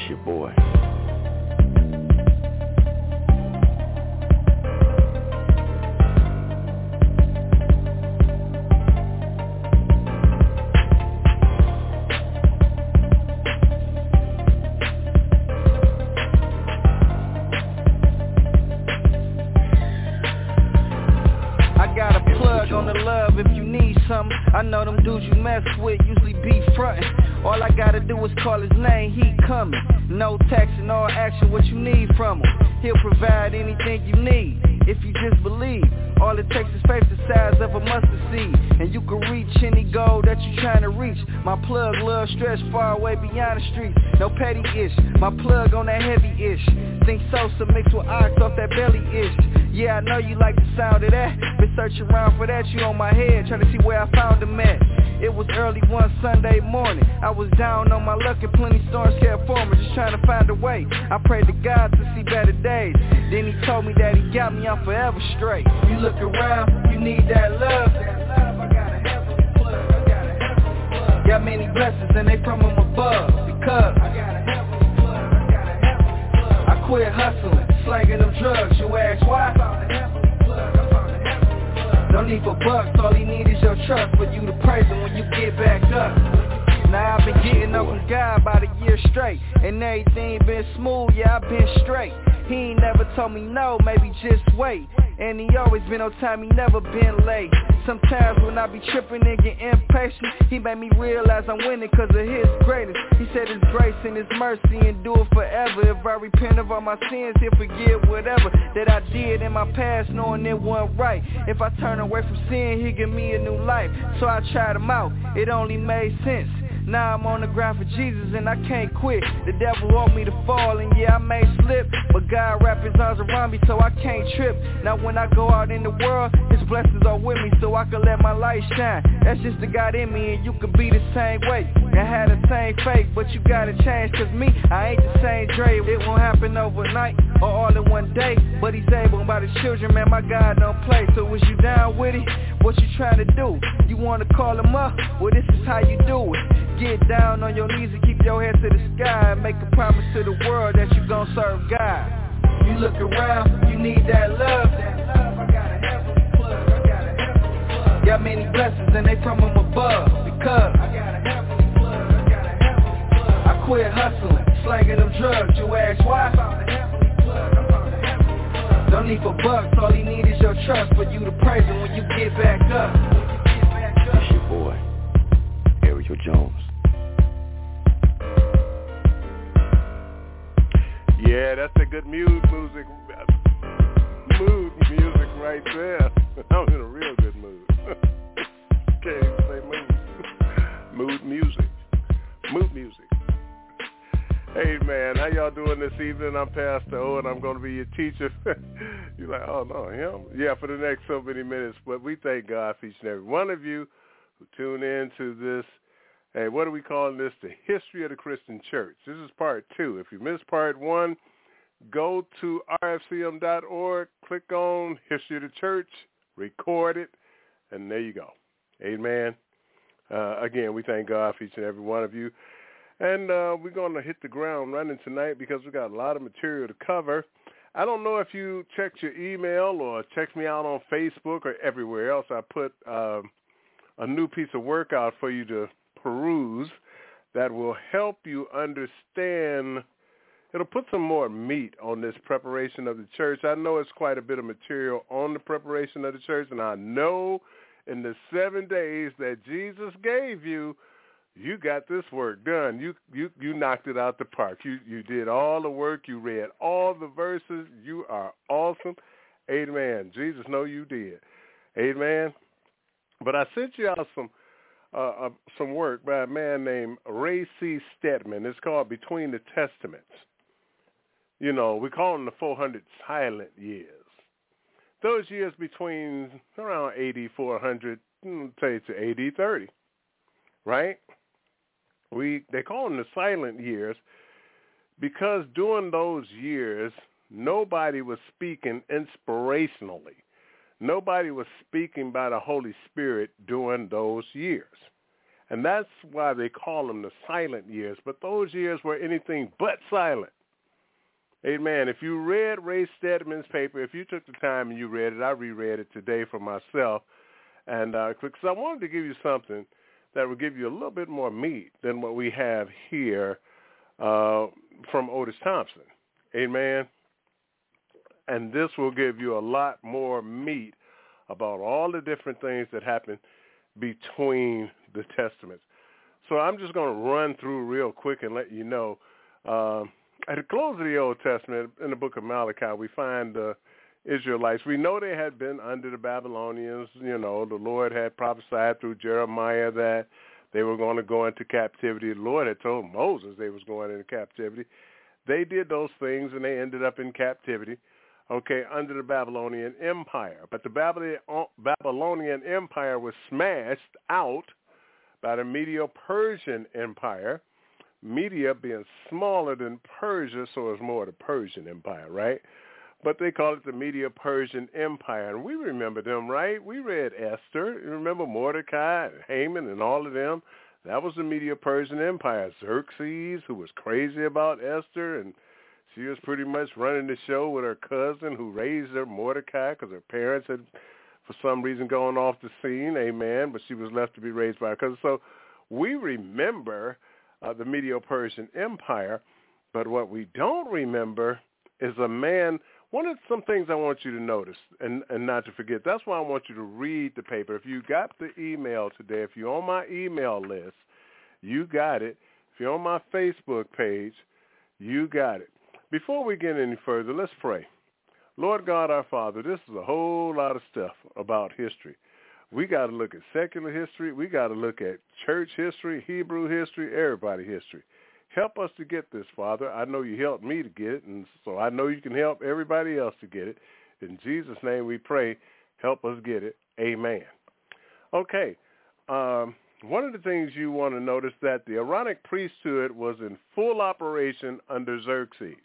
It's your boy. I know them dudes you mess with usually be frontin'. All I gotta do is call his name, he coming. No text and all action, what you need from him. He'll provide anything you need, if you just believe. All it takes is faith the size of a mustard seed, and you can reach any goal that you tryna reach. My plug, love stretch far away beyond the streets. No petty ish, my plug on that heavy ish. Think Sosa mixed with ox off that belly ish. Yeah, I know you like the sound of that. Been searching around for that, you on my head, trying to see where I found him at. It was early one Sunday morning. I was down on my luck and plenty storms kept forming, just trying to find a way. I prayed to God to see better days. Then he told me that he got me, I'm forever straight. You look around, you need that love. I got a heavenly plug. Got many blessings and they from him above. Because I got a heavenly plug. I quit hustling, slanging them drugs. You ask why? I found a heavenly plug. No need for bucks, all he need is your trust. For you to praise him when you get back up. Now I've been getting up from God about a year straight, and everything been smooth, yeah, I've been straight. He ain't never told me no, maybe just wait. And he always been on time, he never been late. Sometimes when I be tripping and get impatient, he made me realize I'm winning cause of his greatness. He said his grace and his mercy endure forever. If I repent of all my sins, he'll forgive whatever that I did in my past, knowing it wasn't right. If I turn away from sin, he'll give me a new life. So I tried him out, it only made sense. Now I'm on the ground for Jesus and I can't quit. The devil want me to fall and yeah, I may slip, but God wrap his arms around me so I can't trip. Now when I go out in the world, his blessings are with me so I can let my light shine. That's just the God in me and you could be the same way. I had the same faith, but you gotta change cause me, I ain't the same Dre. It won't happen overnight or all in one day, but he's able about his children, man, my God don't play. So was you down with it? What you trying to do? You wanna call him up? Well, this is how you do it. Get down on your knees and keep your head to the sky and make a promise to the world that you gon' serve God. You look around, you need that love. I got a heavenly plug. Got many blessings and they from him above. Because I got a heavenly plug. I quit hustling, slanging them drugs. You ask why? I found a heavenly plug. No need for bucks, all he need is your trust. For you to praise him when you get back up. It's your boy, Ariel Jones. Yeah, that's a good mood music right there. I'm in a real good mood. Can't even say mood music. Hey man, how y'all doing this evening? I'm Pastor O and I'm going to be your teacher. You're like, oh no, him? Yeah, for the next so many minutes. But we thank God for each and every one of you who tune in to this. Hey, what are we calling this? The History of the Christian Church. This is part 2. If you missed part 1, go to rfcm.org, click on History of the Church, record it, and there you go. Amen. Again, we thank God for each and every one of you. And we're going to hit the ground running tonight because we got a lot of material to cover. I don't know if you checked your email or checked me out on Facebook or everywhere else. I put a new piece of work out for you to peruse that will help you understand. It'll put some more meat on this preparation of the church. I know it's quite a bit of material on the preparation of the church, and I know in the 7 days that Jesus gave you, you got this work done. You knocked it out the park. You did all the work. You read all the verses. You are awesome. Amen. Jesus know you did. Amen. But I sent you out some work by a man named Ray C. Stedman. It's called Between the Testaments. You know, we call them the 400 silent years. Those years between around AD 400, say to AD 30, right? They call them the silent years because during those years, nobody was speaking inspirationally. Nobody was speaking by the Holy Spirit during those years. And that's why they call them the silent years. But those years were anything but silent. Amen. If you read Ray Stedman's paper, if you took the time and you read it, I reread it today for myself. And because I wanted to give you something that would give you a little bit more meat than what we have here from Otis Thompson. Amen. And this will give you a lot more meat about all the different things that happen between the Testaments. So I'm just going to run through real quick and let you know. At the close of the Old Testament, in the book of Malachi, we find the Israelites. We know they had been under the Babylonians. You know, the Lord had prophesied through Jeremiah that they were going to go into captivity. The Lord had told Moses they was going into captivity. They did those things, and they ended up in captivity, okay, under the Babylonian Empire. But the Babylonian Empire was smashed out by the Medo-Persian Empire, Media being smaller than Persia, so it's more the Persian Empire, right? But they call it the Medo-Persian Empire. And we remember them, right? We read Esther. You remember Mordecai and Haman and all of them? That was the Medo-Persian Empire. Xerxes, who was crazy about Esther, and she was pretty much running the show with her cousin who raised her, Mordecai, because her parents had, for some reason, gone off the scene, amen, but she was left to be raised by her cousin. So we remember the Medo-Persian Empire, but what we don't remember is a man. Some things I want you to notice and not to forget. That's why I want you to read the paper. If you got the email today, if you're on my email list, you got it. If you're on my Facebook page, you got it. Before we get any further, let's pray. Lord God, our Father, this is a whole lot of stuff about history. We got to look at secular history. We got to look at church history, Hebrew history, everybody history. Help us to get this, Father. I know you helped me to get it, and so I know you can help everybody else to get it. In Jesus' name we pray, help us get it. Amen. Okay. One of the things you want to notice that the Aaronic priesthood was in full operation under Xerxes.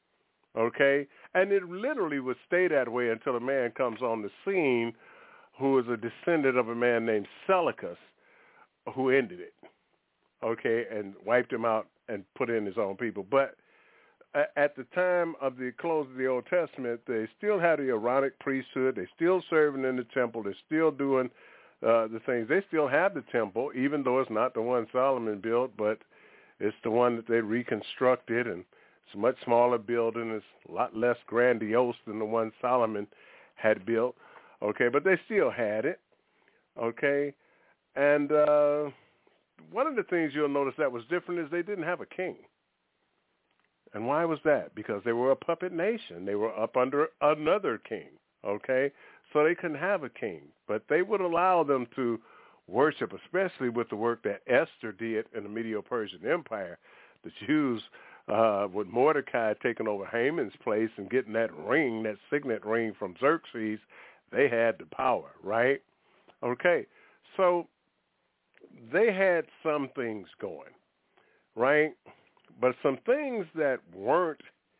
Okay? And it literally would stay that way until a man comes on the scene who is a descendant of a man named Seleucus, who ended it, okay, and wiped him out and put in his own people. But at the time of the close of the Old Testament, they still had the Aaronic priesthood. They're still serving in the temple. They're still doing the things. They still have the temple, even though it's not the one Solomon built, but it's the one that they reconstructed, and it's a much smaller building. It's a lot less grandiose than the one Solomon had built. Okay, but they still had it, okay? And one of the things you'll notice that was different is they didn't have a king. And why was that? Because they were a puppet nation. They were up under another king, okay? So they couldn't have a king. But they would allow them to worship, especially with the work that Esther did in the Medo-Persian Empire. The Jews, with Mordecai taking over Haman's place and getting that ring, that signet ring from Xerxes, they had the power, right? Okay, so they had some things going, right? But some things that weren't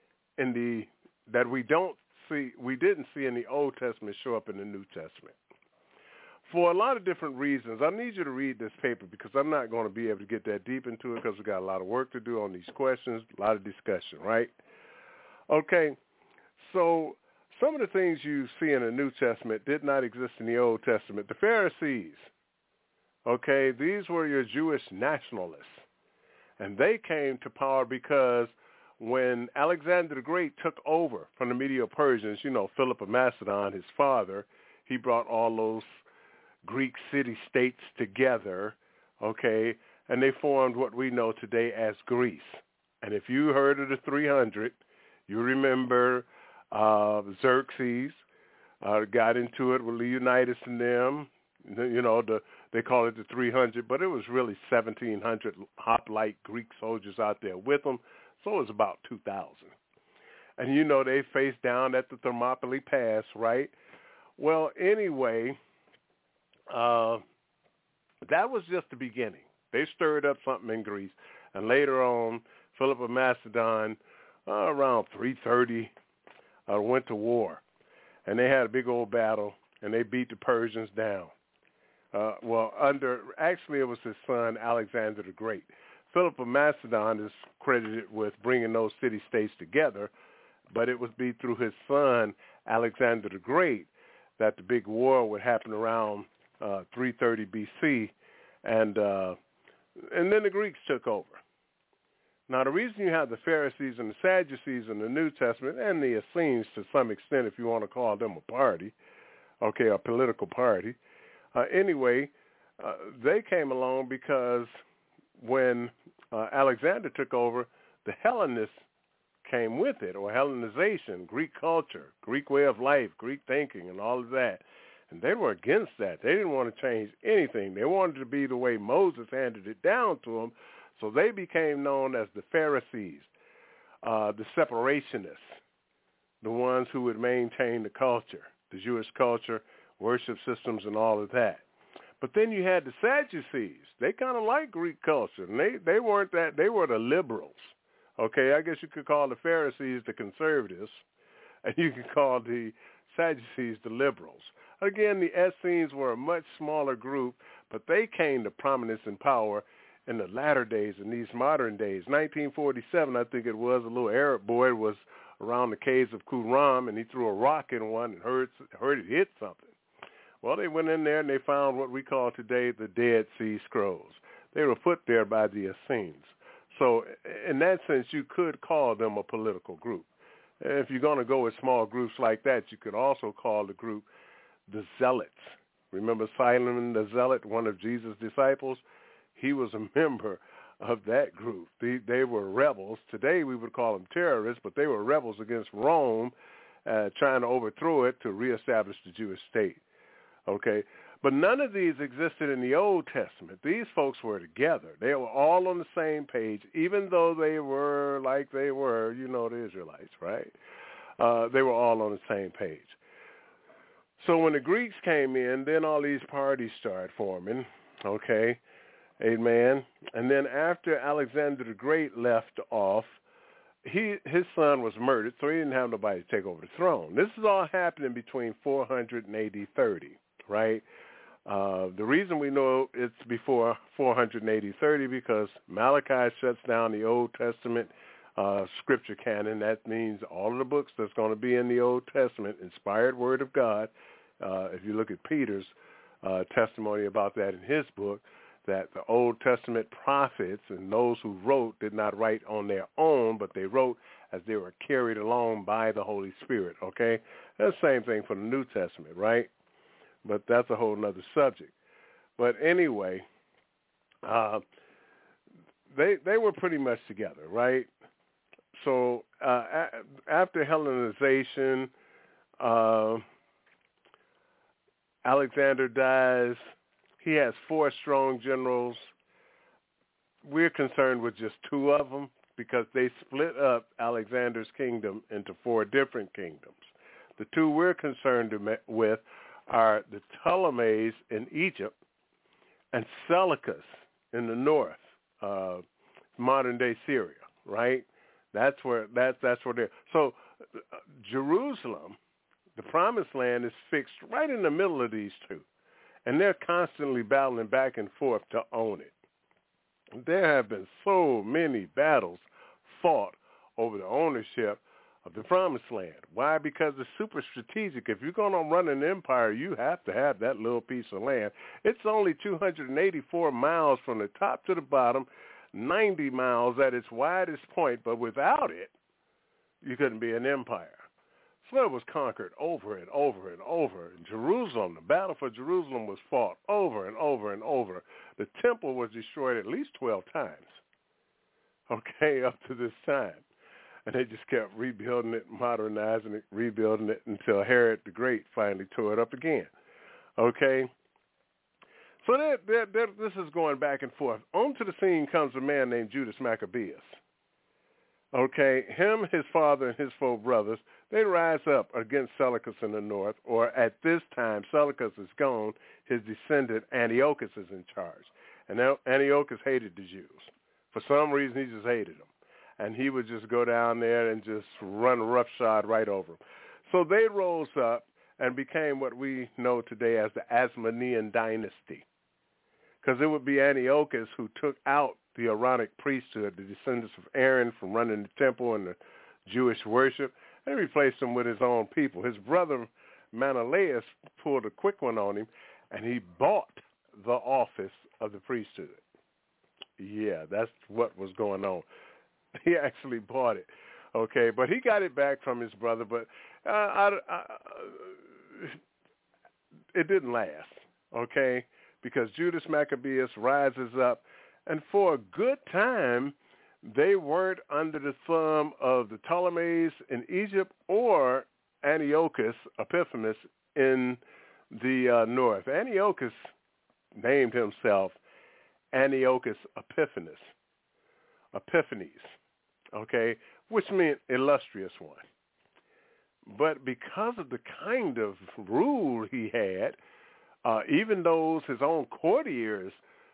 that we didn't see in the Old Testament show up in the New Testament. For a lot of different reasons. I need you to read this paper because I'm not going to be able to get that deep into it because we've got a lot of work to do on these questions, a lot of discussion, right? Okay, so some of the things you see in the New Testament did not exist in the Old Testament. The Pharisees, okay, these were your Jewish nationalists, and they came to power because when Alexander the Great took over from the Medo-Persians, you know, Philip of Macedon, his father, he brought all those Greek city-states together, okay, and they formed what we know today as Greece. And if you heard of the 300, you remember Xerxes got into it with Leonidas and them. You know, they call it the 300, but it was really 1,700 hoplite Greek soldiers out there with them, so it was about 2,000. And, you know, they faced down at the Thermopylae Pass, right? Well, anyway, that was just the beginning. They stirred up something in Greece, and later on, Philip of Macedon, around 330, went to war, and they had a big old battle, and they beat the Persians down. Actually it was his son, Alexander the Great. Philip of Macedon is credited with bringing those city-states together, but it would be through his son, Alexander the Great, that the big war would happen around 330 BC, and then the Greeks took over. Now, the reason you have the Pharisees and the Sadducees in the New Testament, and the Essenes to some extent, if you want to call them a party, okay, a political party, they came along because when Alexander took over, the Hellenists came with it, or Hellenization, Greek culture, Greek way of life, Greek thinking, and all of that. And they were against that. They didn't want to change anything. They wanted to be the way Moses handed it down to them. So they became known as the Pharisees, the separationists, the ones who would maintain the culture, the Jewish culture, worship systems, and all of that. But then you had the Sadducees. They kind of liked Greek culture, and they weren't that. They were the liberals. Okay, I guess you could call the Pharisees the conservatives, and you could call the Sadducees the liberals. Again, the Essenes were a much smaller group, but they came to prominence and power in the latter days, in these modern days. 1947, I think it was, a little Arab boy was around the caves of Qumran, and he threw a rock in one and heard it hit something. Well, they went in there and they found what we call today the Dead Sea Scrolls. They were put there by the Essenes. So in that sense, you could call them a political group. If you're going to go with small groups like that, you could also call the group the Zealots. Remember Simon the Zealot, one of Jesus' disciples? He was a member of that group. They were rebels. Today we would call them terrorists, but they were rebels against Rome, trying to overthrow it to reestablish the Jewish state. Okay? But none of these existed in the Old Testament. These folks were together. They were all on the same page, even though they were like they were, the Israelites, right? They were all on the same page. So when the Greeks came in, then all these parties started forming, okay? Amen. And then after Alexander the Great left off, his son was murdered, so he didn't have nobody to take over the throne. This is all happening between 400 and AD 30, right? The reason we know it's before 400 and AD 30 because Malachi shuts down the Old Testament scripture canon. That means all of the books that's going to be in the Old Testament, inspired word of God. If you look at Peter's testimony about that in his book, that the Old Testament prophets and those who wrote did not write on their own, but they wrote as they were carried along by the Holy Spirit, okay? That's the same thing for the New Testament, right? But that's a whole other subject. But anyway, they were pretty much together, right? So after Hellenization, Alexander dies. He has 4 strong generals. We're concerned with just 2 of them because they split up Alexander's kingdom into 4 different kingdoms. The 2 we're concerned with are the Ptolemies in Egypt and Seleucus in the north, modern-day Syria, right? That's where they're. So Jerusalem, the promised land, is fixed right in the middle of these 2. And they're constantly battling back and forth to own it. There have been so many battles fought over the ownership of the promised land. Why? Because it's super strategic. If you're going to run an empire, you have to have that little piece of land. It's only 284 miles from the top to the bottom, 90 miles at its widest point, but without it, you couldn't be an empire. So it was conquered over and over and over. In Jerusalem, the battle for Jerusalem was fought over and over and over. The temple was destroyed at least 12 times, okay, up to this time. And they just kept rebuilding it, modernizing it, rebuilding it until Herod the Great finally tore it up again, okay? So this is going back and forth. Onto the scene comes a man named Judas Maccabeus. Okay, him, his father, and his 4 brothers, they rise up against Seleucus in the north, or at this time, Seleucus is gone, his descendant Antiochus is in charge. And Antiochus hated the Jews. For some reason, he just hated them. And he would just go down there and just run roughshod right over them. So they rose up, and became what we know today as the Asmonean dynasty. Because it would be Antiochus who took out the Aaronic priesthood, the descendants of Aaron, from running the temple and the Jewish worship, and replaced them with his own people. His brother Menelaus pulled a quick one on him, and he bought the office of the priesthood. Yeah, that's what was going on. He actually bought it, okay? But he got it back from his brother, but it didn't last, okay? Because Judas Maccabeus rises up, and for a good time, they weren't under the thumb of the Ptolemies in Egypt or Antiochus Epiphanes in the north. Antiochus named himself Antiochus Epiphanes, okay, which meant illustrious one. But because of the kind of rule he had, even those his own courtiers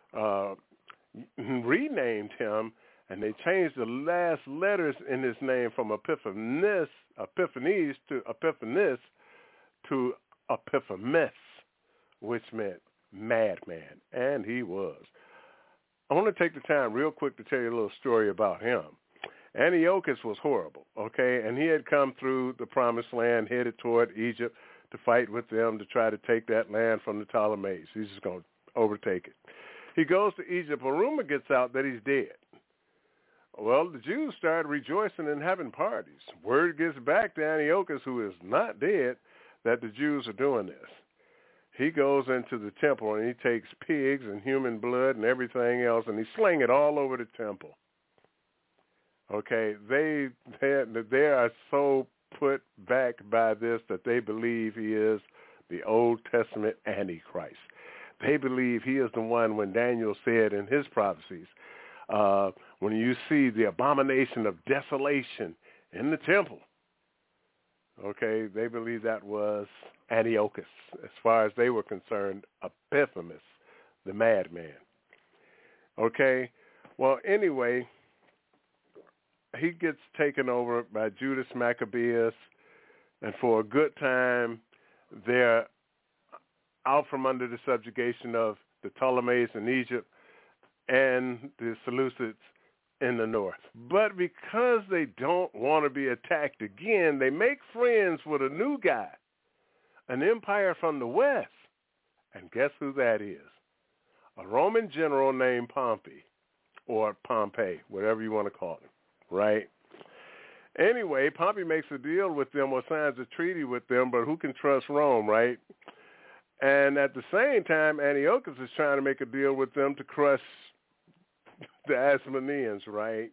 renamed him, and they changed the last letters in his name from Epiphanes to Epiphanes to Epiphanes, which meant madman, and he was. I want to take the time real quick to tell you a little story about him. Antiochus was horrible, okay, and he had come through the promised land, headed toward Egypt to fight with them to try to take that land from the Ptolemies. He's just going to overtake it. He goes to Egypt. A rumor gets out that he's dead. Well, the Jews started rejoicing and having parties. Word gets back to Antiochus, who is not dead, that the Jews are doing this. He goes into the temple and he takes pigs and human blood and everything else, and he sling it all over the temple. Okay, they are so put back by this that they believe he is the Old Testament Antichrist. They believe he is the one when Daniel said in his prophecies, when you see the abomination of desolation in the temple, okay, they believe that was Antiochus. As far as they were concerned, Epiphanes, the madman. Okay, well, anyway, he gets taken over by Judas Maccabeus, and for a good time, they're out from under the subjugation of the Ptolemies in Egypt and the Seleucids in the north. But because they don't want to be attacked again, they make friends with a new guy, an empire from the west. And guess who that is? A Roman general named Pompey, or Pompey, whatever you want to call him, right? Anyway, Pompey makes a deal with them or signs a treaty with them, but who can trust Rome, right? And at the same time, Antiochus is trying to make a deal with them to crush the Asmoneans, right?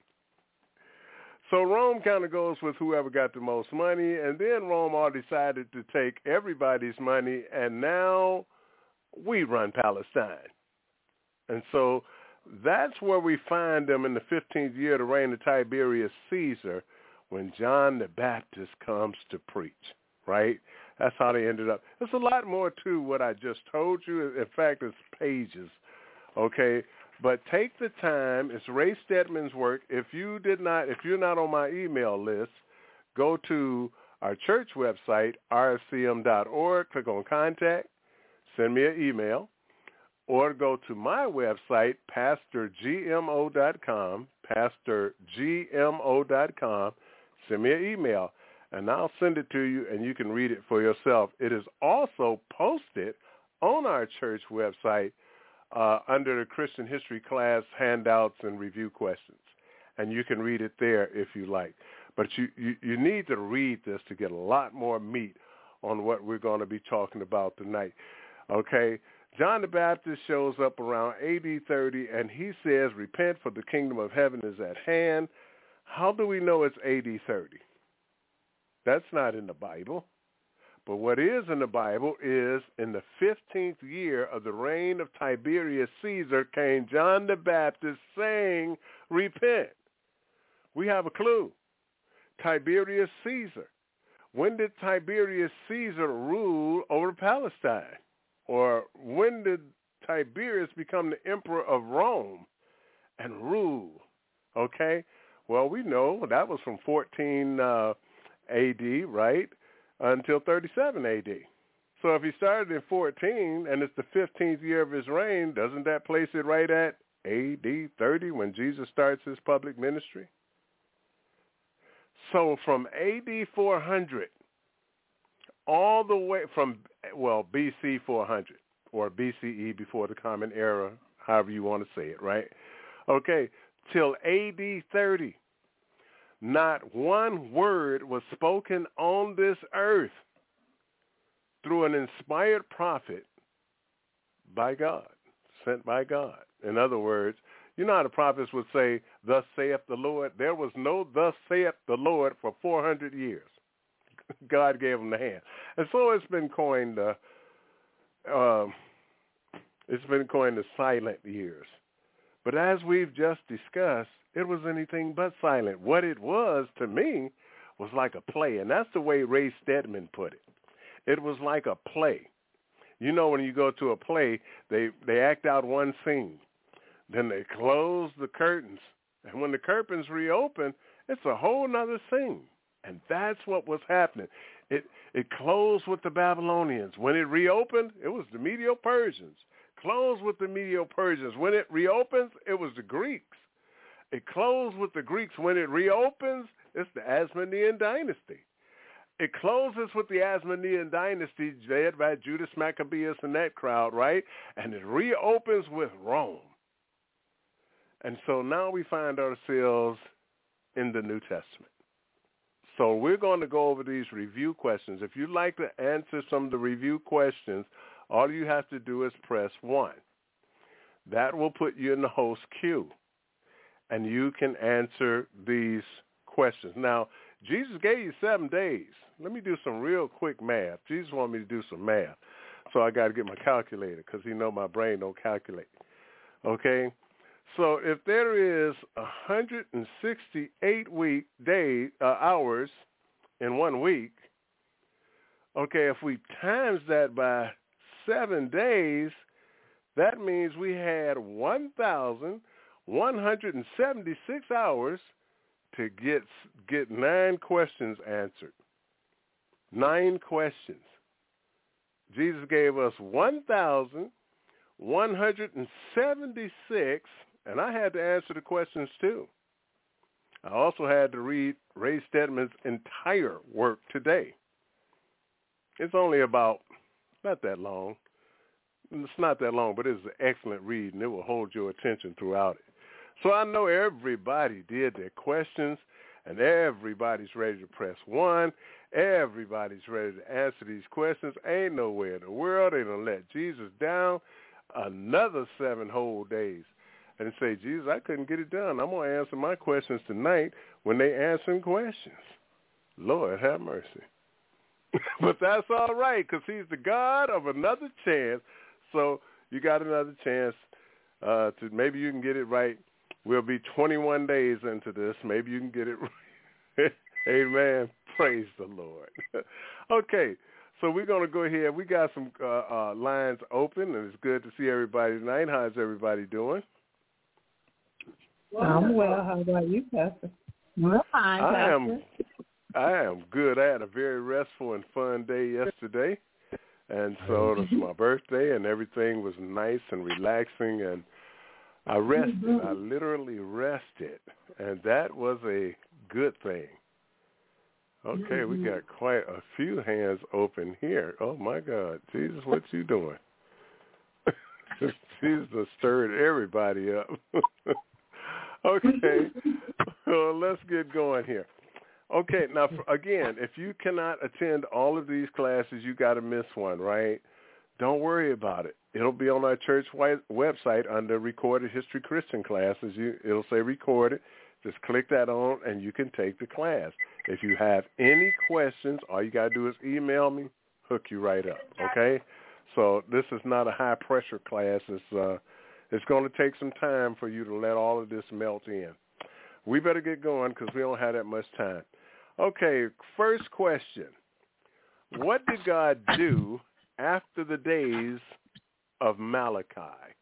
So Rome kind of goes with whoever got the most money, and then Rome all decided to take everybody's money, and now we run Palestine. And so that's where we find them in the 15th year of the reign of Tiberius Caesar, when John the Baptist comes to preach, right? That's how they ended up. There's a lot more to what I just told you. In fact, it's pages, okay? But take the time. It's Ray Stedman's work. If you're not on my email list, go to our church website, rfcm.org, click on contact, send me an email, or go to my website, pastorgmo.com, pastorgmo.com, send me an email, and I'll send it to you, and you can read it for yourself. It is also posted on our church website under the Christian History class handouts and review questions, and you can read it there if you like. But you need to read this to get a lot more meat on what we're going to be talking about tonight, okay? John the Baptist shows up around AD 30, and he says, repent, for the kingdom of heaven is at hand. How do we know it's AD 30? That's not in the Bible. But what is in the Bible is in the 15th year of the reign of Tiberius Caesar came John the Baptist saying, repent. We have a clue. Tiberius Caesar. When did Tiberius Caesar rule over Palestine? Or when did Tiberius become the emperor of Rome and rule? Okay? Well, we know that was from 14 AD, right? until 37 A.D. So if he started in 14 and it's the 15th year of his reign, doesn't that place it right at A.D. 30 when Jesus starts his public ministry? So from A.D. 400 all the way from, B.C. 400 or B.C.E. before the Common Era, however you want to say it, right? Okay, till A.D. 30, not one word was spoken on this earth through an inspired prophet by God, sent by God. In other words, you know how the prophets would say, thus saith the Lord? There was no thus saith the Lord for 400 years. God gave them the hand. And so it's been coined the silent years. But as we've just discussed, it was anything but silent. What it was to me was like a play, and that's the way Ray Stedman put it. It was like a play. You know, when you go to a play, they act out one scene. Then they close the curtains. And when the curtains reopen, it's a whole nother scene. And that's what was happening. It closed with the Babylonians. When it reopened, it was the Medo-Persians. Closed with the Medo-Persians. When it reopens, it was the Greeks. It closed with the Greeks. When it reopens, it's the Asmonean dynasty. It closes with the Asmonean dynasty led by Judas Maccabeus and that crowd, right? And it reopens with Rome. And so now we find ourselves in the New Testament. So we're going to go over these review questions. If you'd like to answer some of the review questions, all you have to do is press 1. That will put you in the host queue, and you can answer these questions. Now, Jesus gave you 7 days. Let me do some real quick math. Jesus wanted me to do some math, so I got to get my calculator because he know my brain don't calculate. Okay? So if there is 168 hours in 1 week, okay, if we times that by 7 days, that means we had 1,176 hours to get 9 questions answered. 9 questions. Jesus gave us 1,176, and I had to answer the questions too. I also had to read Ray Stedman's entire work today. It's only about, not that long. It's not that long, but it's an excellent read, and it will hold your attention throughout it. So I know everybody did their questions, and everybody's ready to press 1. Everybody's ready to answer these questions. Ain't nowhere in the world they done let Jesus down another 7 whole days and say, Jesus, I couldn't get it done. I'm going to answer my questions tonight when they answering questions. Lord, have mercy. But that's all right because he's the God of another chance. So you got another chance to maybe you can get it right. We'll be 21 days into this. Maybe you can get it right. Amen. Praise the Lord. Okay, so we're going to go ahead. We got some lines open, and it's good to see everybody tonight. How's everybody doing? I'm well. How about you, Pastor? We're fine, Pastor. I am good. I had a very restful and fun day yesterday, and so it was my birthday, and everything was nice and relaxing, and I rested. I literally rested, and that was a good thing. Okay, we got quite a few hands open here. Oh, my God. Jesus, what you doing? Jesus stirred everybody up. Okay, well, let's get going here. Okay, now, again, if you cannot attend all of these classes, you got to miss one, right? Don't worry about it. It'll be on our church website under Recorded History Christian Classes. It'll say recorded. Just click that on, and you can take the class. If you have any questions, all you got to do is email me, hook you right up, okay? So this is not a high-pressure class. It's going to take some time for you to let all of this melt in. We better get going because we don't have that much time. Okay, first question. What did God do after the days of Malachi?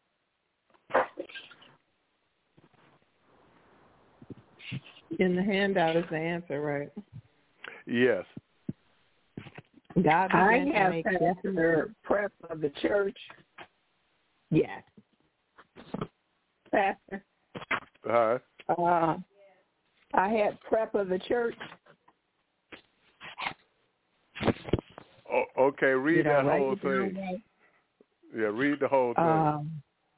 In the handout is the answer, right? Yes. God I have Pastor prep of the church. Yes. Pastor. I had prep of the church. Oh, okay, read that whole thing. Yeah, read the whole thing.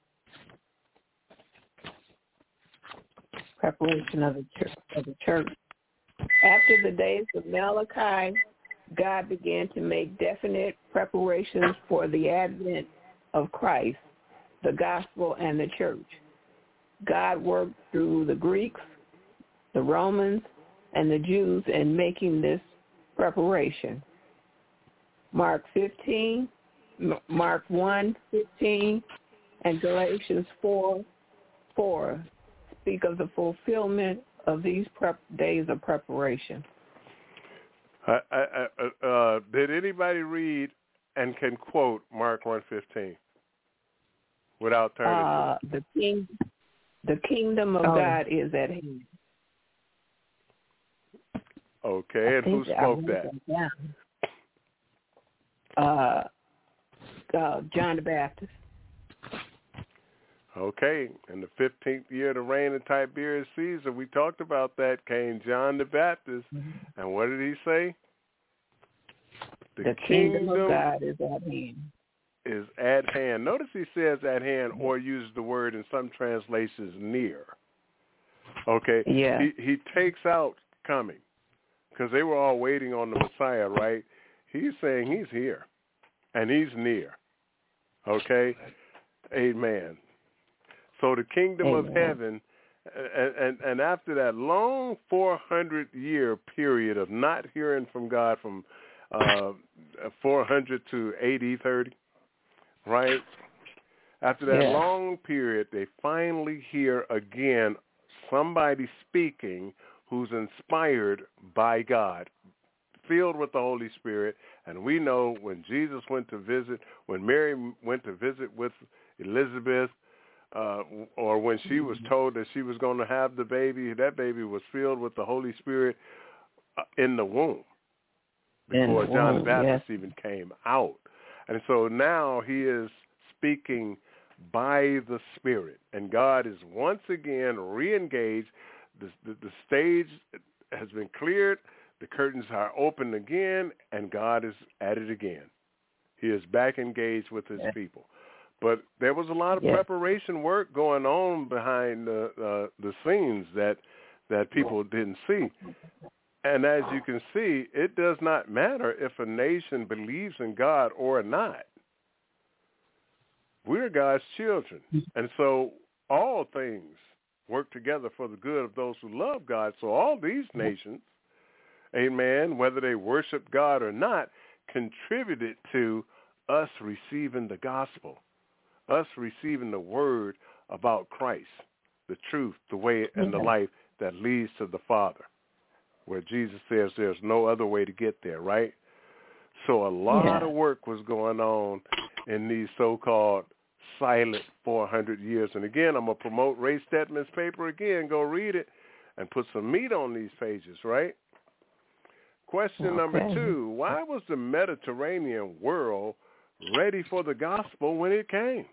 Preparation of the church. After the days of Malachi, God began to make definite preparations for the advent of Christ, the gospel, and the church. God worked through the Greeks, the Romans, and the Jews in making this preparation. Mark 1:15, and Galatians 4:4 speak of the fulfillment of these days of preparation. Did anybody read and can quote Mark 1:15 without turning? The kingdom of God is at hand. Okay, and who spoke that? John the Baptist. Okay, in the 15th year of the reign of Tiberius Caesar, we talked about that, came John the Baptist, and what did he say? The kingdom of God is at hand. Is at hand. Notice he says at hand, or uses the word in some translations near. Okay? Yeah. He takes out coming, because they were all waiting on the Messiah, right? He's saying he's here, and he's near. Okay? Amen. So the kingdom of heaven, and after that long 400-year period of not hearing from God from 400 to AD 30, right? After that long period, they finally hear again somebody speaking who's inspired by God, filled with the Holy Spirit. And we know when Jesus went to visit, when Mary went to visit with Elizabeth, or when she was told that she was going to have the baby, that baby was filled with the Holy Spirit in the womb before John the Baptist even came out. And so now he is speaking by the Spirit, and God is once again re-engaged. The stage has been cleared, the curtains are open again, and God is at it again. He is back engaged with his people. But there was a lot of preparation work going on behind the scenes that people didn't see. And as you can see, it does not matter if a nation believes in God or not. We're God's children. And so all things work together for the good of those who love God. So all these nations, amen, whether they worship God or not, contributed to us receiving the gospel, us receiving the word about Christ, the truth, the way, and the life that leads to the Father, where Jesus says there's no other way to get there, right? So a lot of work was going on in these so-called silent 400 years. And again, I'm going to promote Ray Stedman's paper again. Go read it and put some meat on these pages, right? Question number 2, why was the Mediterranean world ready for the gospel when it came?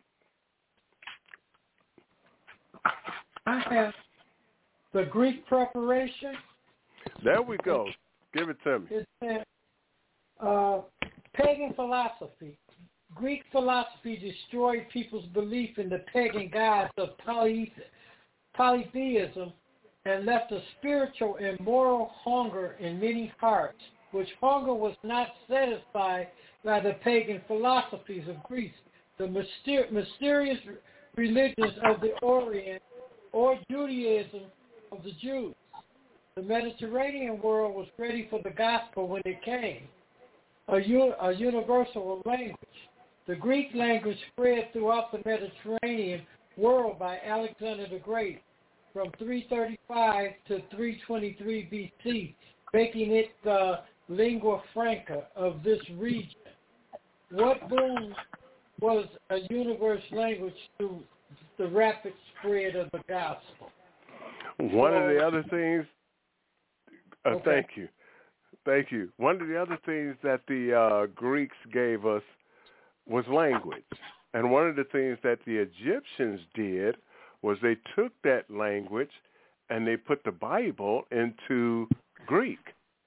I have the Greek preparation. There we go. Give it to me. It said, pagan philosophy. Greek philosophy destroyed people's belief in the pagan gods of polytheism and left a spiritual and moral hunger in many hearts, which hunger was not satisfied by the pagan philosophies of Greece, the mysterious religions of the Orient, or Judaism of the Jews. The Mediterranean world was ready for the gospel when it came, a universal language. The Greek language spread throughout the Mediterranean world by Alexander the Great from 335 to 323 BC, making it the lingua franca of this region. What boon was a universal language to the rapid spread of the gospel? One of the other things, thank you. Thank you. One of the other things that the Greeks gave us was language. And one of the things that the Egyptians did was they took that language and they put the Bible into Greek.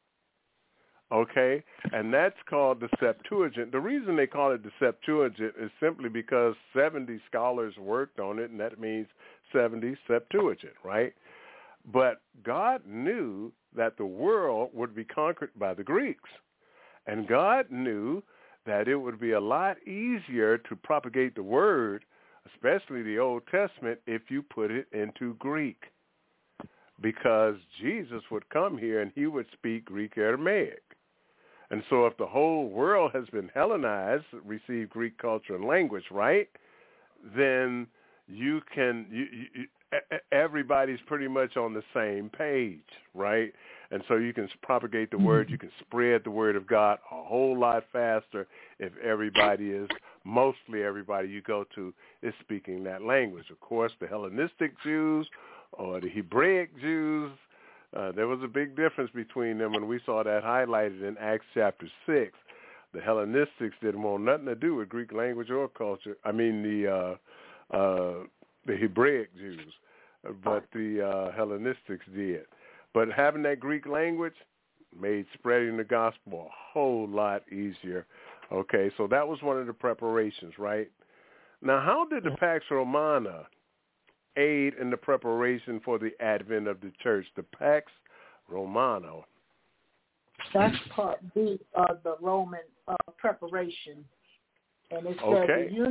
Okay? And that's called the Septuagint. The reason they call it the Septuagint is simply because 70 scholars worked on it, and that means 70 Septuagint, right? But God knew that the world would be conquered by the Greeks. And God knew that it would be a lot easier to propagate the word, especially the Old Testament, if you put it into Greek. Because Jesus would come here and he would speak Greek Aramaic. And so if the whole world has been Hellenized, received Greek culture and language, right, then you can, everybody's pretty much on the same page, right? And so you can propagate the word, you can spread the word of God a whole lot faster if mostly everybody you go to is speaking that language. Of course, the Hellenistic Jews or the Hebraic Jews, there was a big difference between them, and we saw that highlighted in Acts chapter 6. The Hellenistics didn't want nothing to do with Greek language or culture. I mean, the Hebraic Jews, but the Hellenistics did. But having that Greek language made spreading the gospel a whole lot easier. Okay, so that was one of the preparations, right? Now, how did the Pax Romana aid in the preparation for the advent of the church? The Pax Romana. That's part B of the Roman preparation. And it says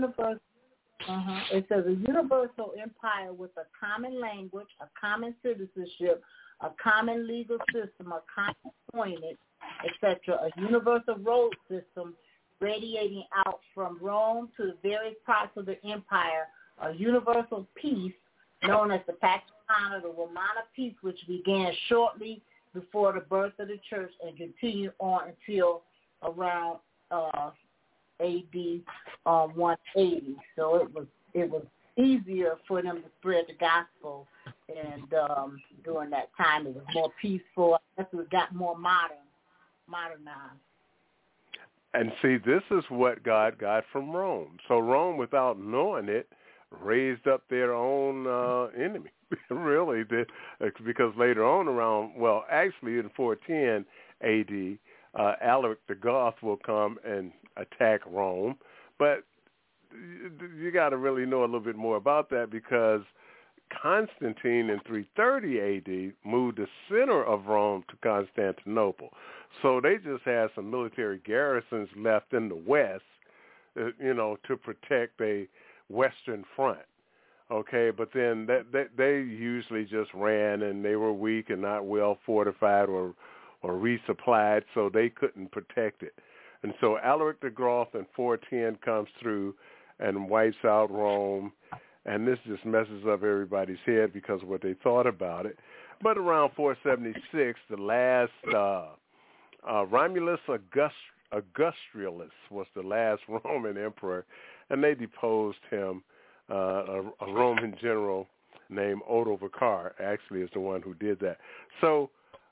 it says a universal empire with a common language, a common citizenship, a common legal system, a common coinage, etc., a universal road system radiating out from Rome to the various parts of the empire, a universal peace known as the Pax Romana, the Romana peace, which began shortly before the birth of the church and continued on until around AD 180. So it was easier for them to spread the gospel, and during that time it was more peaceful. I guess it got more modernized. And see, this is what God got from Rome. So Rome, without knowing it, raised up their own enemy, really, because later on actually in 410 AD, Alaric the Goth will come and attack Rome. But you got to really know a little bit more about that, because Constantine in 330 AD moved the center of Rome to Constantinople. So they just had some military garrisons left in the west, to protect a western front. Okay, but then they usually just ran, and they were weak and not well fortified or resupplied, so they couldn't protect it. And so Alaric the Goth in 410 comes through and wipes out Rome, and this just messes up everybody's head because of what they thought about it. But around 476, the last Romulus Augustrulus was the last Roman emperor, and they deposed him. A Roman general named Odovacar actually is the one who did that. So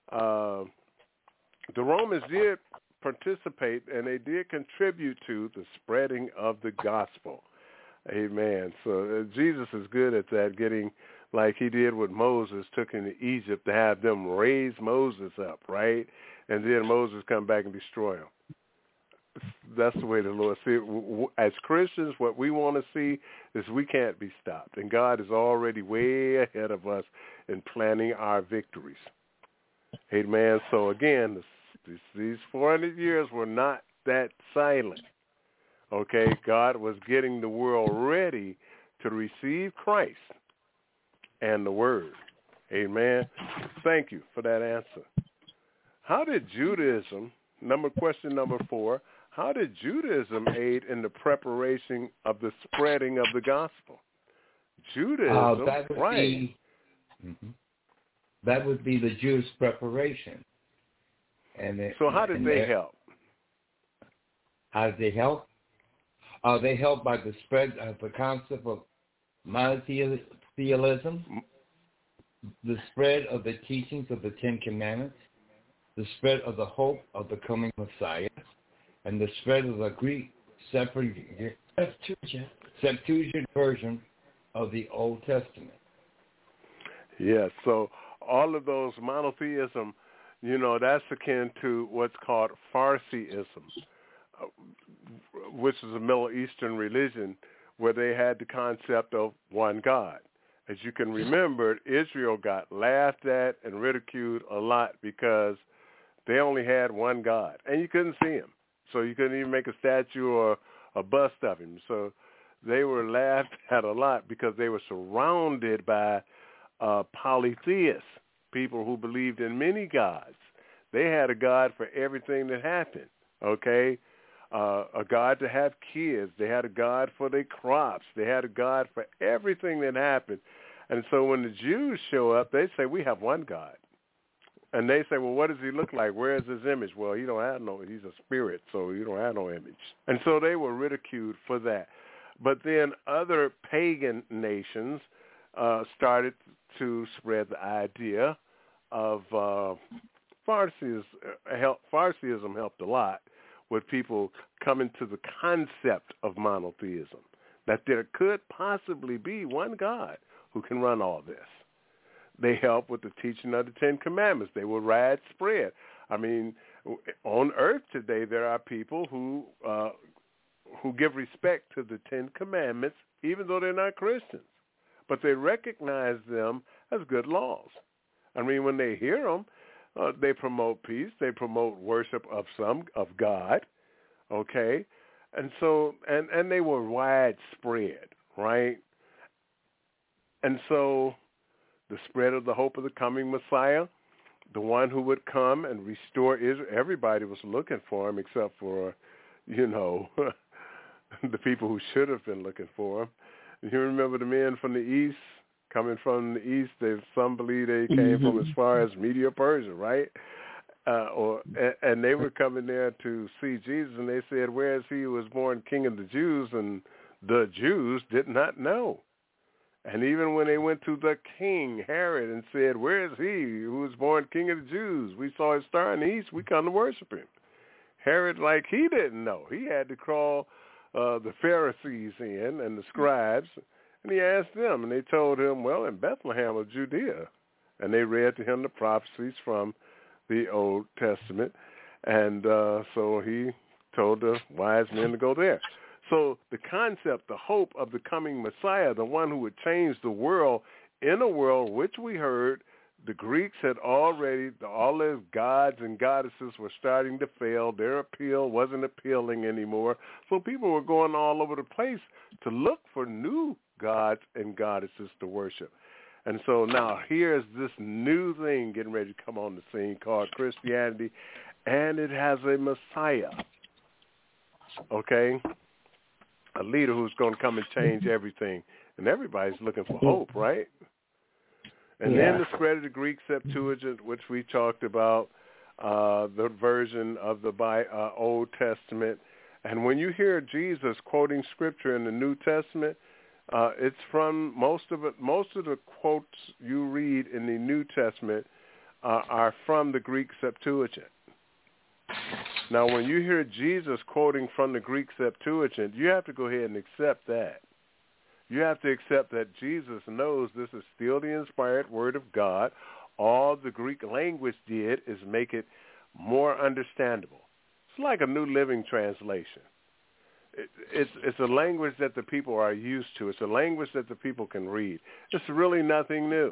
the Romans did participate, and they did contribute to the spreading of the gospel. Amen. So Jesus is good at that, getting like he did with Moses, took him to Egypt to have them raise Moses up, right? And then Moses come back and destroy him. That's the way the Lord sees it. As Christians, what we want to see is we can't be stopped. And God is already way ahead of us in planning our victories. Amen. So again, these 400 years were not that silent. Okay, God was getting the world ready to receive Christ and the Word. Amen. Thank you for that answer. How did Judaism, question number 4, how did Judaism aid in the preparation of the spreading of the gospel? Judaism, right. That would be the Jewish preparation. So how did they help? How did they help? They helped by the spread of the concept of monotheism, the spread of the teachings of the Ten Commandments, the spread of the hope of the coming Messiah, and the spread of the Greek Septuagint version of the Old Testament. Yes, so all of those monotheism, that's akin to what's called Farsiism, which is a Middle Eastern religion where they had the concept of one God. As you can remember, Israel got laughed at and ridiculed a lot because they only had one God, and you couldn't see him. So you couldn't even make a statue or a bust of him. So they were laughed at a lot because they were surrounded by polytheists, people who believed in many gods. They had a God for everything that happened, okay? A God to have kids. They had a God for their crops. They had a God for everything that happened. And so when the Jews show up, they say, we have one God. And they say, well, what does he look like? Where is his image? Well, he's a spirit, so you don't have no image. And so they were ridiculed for that. But then other pagan nations started to spread the idea of Farsiism helped a lot with people coming to the concept of monotheism, that there could possibly be one God who can run all this. They helped with the teaching of the Ten Commandments. They were widespread. I mean, on earth today, there are people who give respect to the Ten Commandments, even though they're not Christians. But they recognize them as good laws. I mean, when they hear them, they promote peace. They promote worship of God, okay? And so, and they were widespread, right? And so the spread of the hope of the coming Messiah, the one who would come and restore Israel, everybody was looking for him except for, the people who should have been looking for him. You remember the men from the east, coming from the east, some believe they came from as far as Media Persia, right? And they were coming there to see Jesus, and they said, where is he who was born king of the Jews? And the Jews did not know. And even when they went to the king, Herod, and said, where is he who was born king of the Jews? We saw his star in the east. We come to worship him. Herod, he didn't know. He had to call the Pharisees in and the scribes, and he asked them, and they told him, well, in Bethlehem of Judea. And they read to him the prophecies from the Old Testament. And so he told the wise men to go there. So the concept, the hope of the coming Messiah, the one who would change the world, in a world which we heard the Greeks had already, all their gods and goddesses were starting to fail. Their appeal wasn't appealing anymore. So people were going all over the place to look for new gods and goddesses to worship. And so now here's this new thing getting ready to come on the scene called Christianity, and it has a Messiah, okay? A leader who's going to come and change everything. And everybody's looking for hope, right? And then the spread of the Greek Septuagint, which we talked about, the version of the Old Testament. And when you hear Jesus quoting Scripture in the New Testament, it's from most of the quotes you read in the New Testament are from the Greek Septuagint. Now, when you hear Jesus quoting from the Greek Septuagint, you have to go ahead and accept that. You have to accept that Jesus knows this is still the inspired word of God. All the Greek language did is make it more understandable. It's like a New Living Translation. It's a language that the people are used to. It's a language that the people can read. It's really nothing new.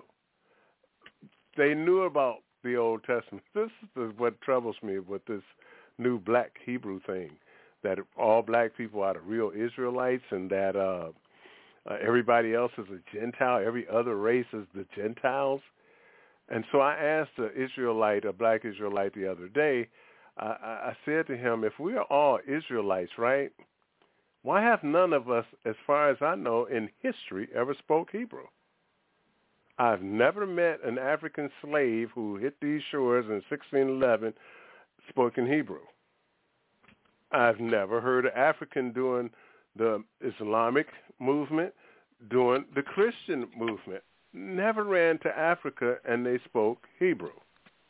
They knew about the Old Testament. This is what troubles me with this new black Hebrew thing, that all black people are the real Israelites and that everybody else is a Gentile. Every other race is the Gentiles. And so I asked a black Israelite the other day, I said to him, if we are all Israelites, right, why have none of us, as far as I know, in history ever spoke Hebrew? I've never met an African slave who hit these shores in 1611 spoken Hebrew. I've never heard an African doing the Islamic movement, doing the Christian movement. Never ran to Africa and they spoke Hebrew.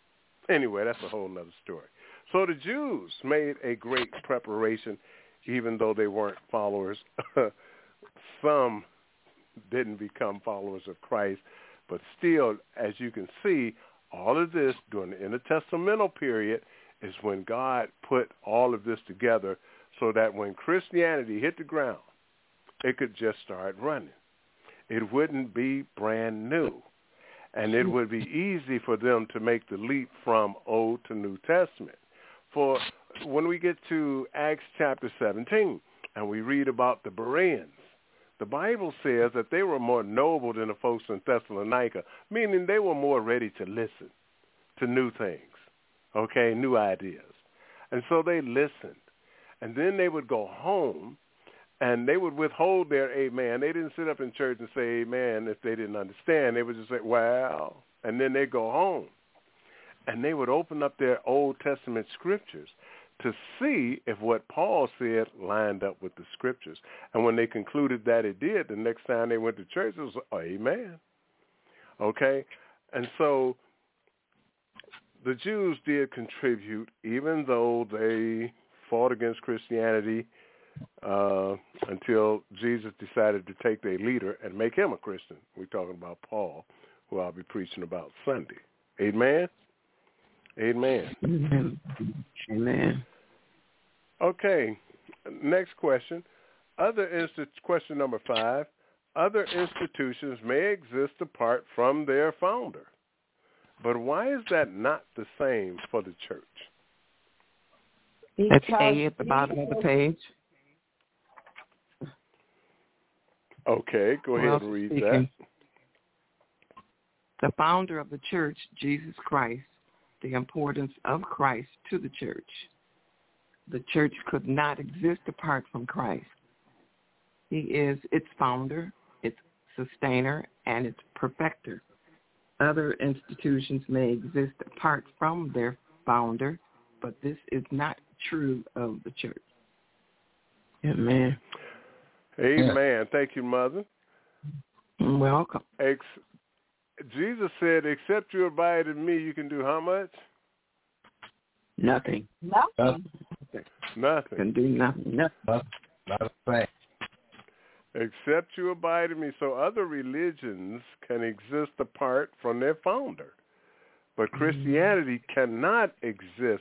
Anyway, that's a whole nother story. So the Jews made a great preparation, even though they weren't followers. Some didn't become followers of Christ, but still, as you can see, all of this during the intertestamental period is when God put all of this together so that when Christianity hit the ground, it could just start running. It wouldn't be brand new. And it would be easy for them to make the leap from Old to New Testament. For when we get to Acts chapter 17 and we read about the Bereans, the Bible says that they were more noble than the folks in Thessalonica, meaning they were more ready to listen to new things, okay, new ideas. And so they listened. And then they would go home and they would withhold their amen. They didn't sit up in church and say amen if they didn't understand. They would just say, well, and then they'd go home. And they would open up their Old Testament scriptures to see if what Paul said lined up with the scriptures. And when they concluded that it did, the next time they went to church, it was, amen. Okay? And so the Jews did contribute, even though they fought against Christianity until Jesus decided to take their leader and make him a Christian. We're talking about Paul, who I'll be preaching about Sunday. Amen? Amen. Amen. Okay, next question. Question number 5. Other institutions may exist apart from their founder. But why is that not the same for the church? That's A at the bottom of the page. Okay, go ahead and read that. The founder of the church, Jesus Christ, the importance of Christ to the church. The church could not exist apart from Christ. He is its founder, its sustainer, and its perfecter. Other institutions may exist apart from their founder, but this is not true of the church. Amen. Amen. Thank you, Mother. You're welcome. Jesus said, except you abide in me, you can do how much? Nothing. Nothing. Can do nothing. Not a thing. Except you abide in me. So other religions can exist apart from their founder. But Christianity cannot exist,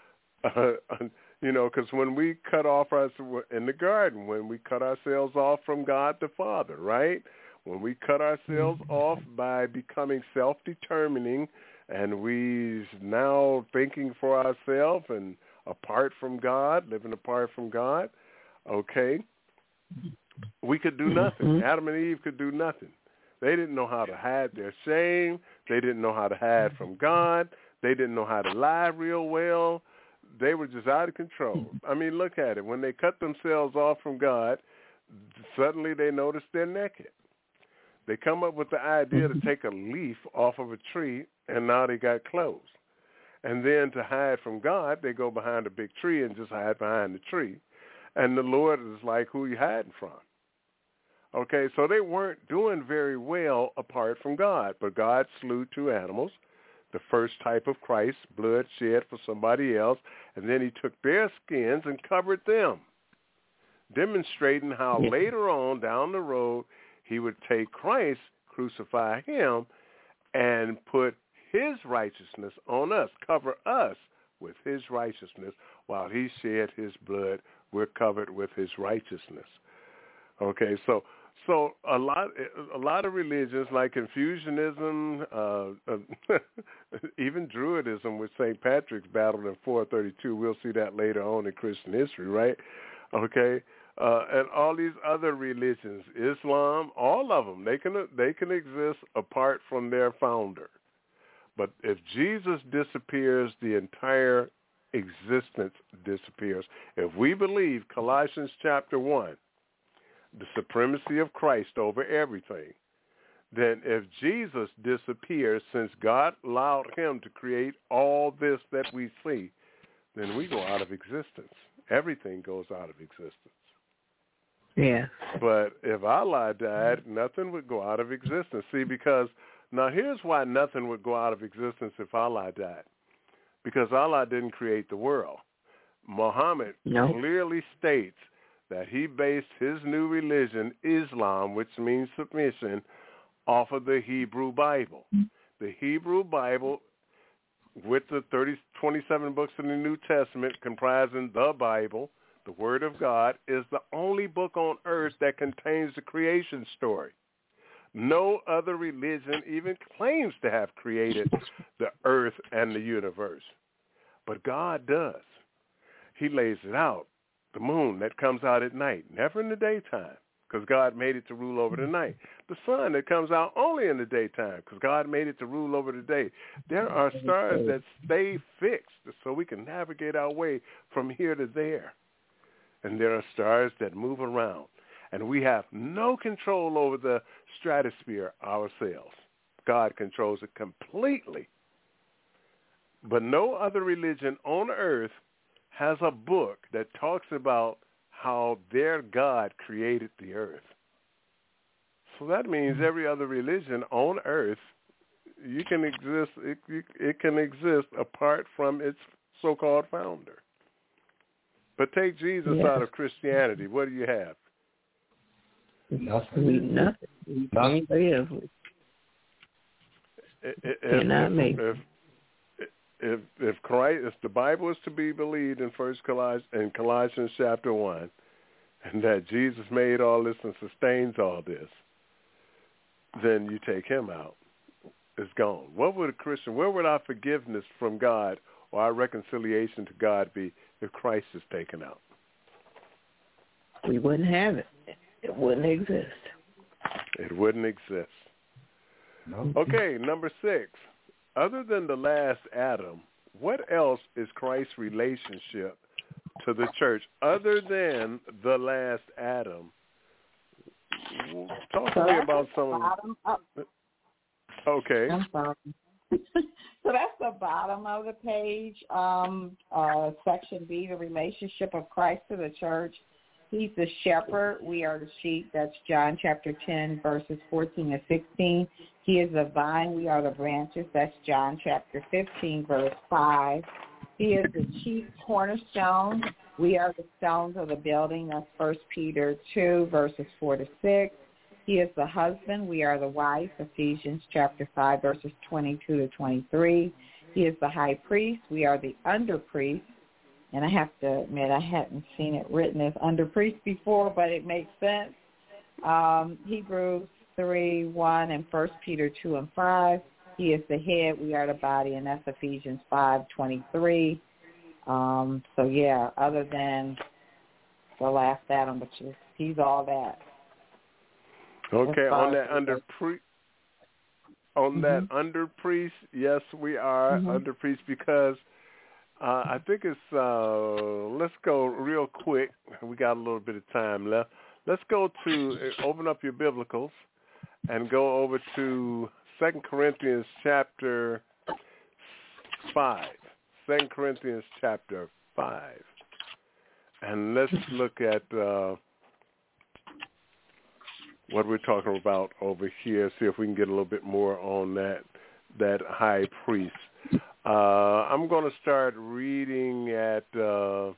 because when we cut off in the garden, when we cut ourselves off from God the Father, right? When we cut ourselves off by becoming self-determining and we now thinking for ourselves and apart from God, living apart from God, okay, we could do nothing. Adam and Eve could do nothing. They didn't know how to hide their shame. They didn't know how to hide from God. They didn't know how to lie real well. They were just out of control. I mean, look at it. When they cut themselves off from God, suddenly they noticed they're naked. They come up with the idea to take a leaf off of a tree, and now they got clothes. And then to hide from God, they go behind a big tree and just hide behind the tree. And the Lord is like, who are you hiding from? Okay, so they weren't doing very well apart from God. But God slew 2 animals, the first type of Christ, blood shed for somebody else, and then he took their skins and covered them, demonstrating how later on down the road he would take Christ, crucify him, and put his righteousness on us, cover us with his righteousness. While he shed his blood, we're covered with his righteousness. Okay, so a lot of religions like Confucianism, even Druidism, which St. Patrick's battled in 432, we'll see that later on in Christian history, right? Okay, and all these other religions, Islam, all of them, they can exist apart from their founder. But if Jesus disappears, the entire existence disappears. If we believe Colossians chapter 1, the supremacy of Christ over everything, then if Jesus disappears, since God allowed him to create all this that we see, then we go out of existence. Everything goes out of existence. Yeah. But if Allah died, nothing would go out of existence. See, because now here's why nothing would go out of existence if Allah died. because Allah didn't create the world. Muhammad clearly states that he based his new religion, Islam, which means submission, off of the Hebrew Bible. The Hebrew Bible, with the 27 books in the New Testament comprising the Bible, the Word of God, is the only book on earth that contains the creation story. No other religion even claims to have created the earth and the universe. But God does. He lays it out. The moon that comes out at night, never in the daytime, because God made it to rule over the night. The sun that comes out only in the daytime, because God made it to rule over the day. There are stars that stay fixed so we can navigate our way from here to there. And there are stars that move around. And we have no control over the stratosphere ourselves. God controls it completely. But no other religion on earth has a book that talks about how their God created the earth. So that means every other religion on earth, it can exist apart from its so-called founder. But take Jesus out of Christianity, what do you have? Nothing. If the Bible is to be believed in Colossians chapter 1, and that Jesus made all this and sustains all this, then you take him out. It's gone. What would a Christian, where would our forgiveness from God or our reconciliation to God be if Christ is taken out? We wouldn't have it. It wouldn't exist. It wouldn't exist. No. Okay, number 6. Other than the last Adam, what else is Christ's relationship to the church? Other than the last Adam, talk to me about some of them. Okay. I'm sorry. So that's the bottom of the page, section B, the relationship of Christ to the church. He's the shepherd. We are the sheep. That's John chapter 10, verses 14 and 16. He is the vine. We are the branches. That's John chapter 15, verse 5. He is the chief cornerstone. We are the stones of the building. That's 1 Peter 2, verses 4 to 6. He is the husband. We are the wife. Ephesians chapter 5, verses 22 to 23. He is the high priest. We are the under priest. And I have to admit, I hadn't seen it written as under priest before, but it makes sense. Hebrews 3:1 and 1 Peter 2 and 5. He is the head. We are the body, and that's Ephesians 5:23. Other than the last Adam, which is he's all that. Okay, on that under priest. That under priest, yes, we are under priest because. I think it's, let's go real quick. We got a little bit of time left. Let's go to, open up your biblicals and go over to 2 Corinthians chapter 5. 2 Corinthians chapter 5. And let's look at what we're talking about over here, see if we can get a little bit more on that high priest. I'm going to start reading at, I'm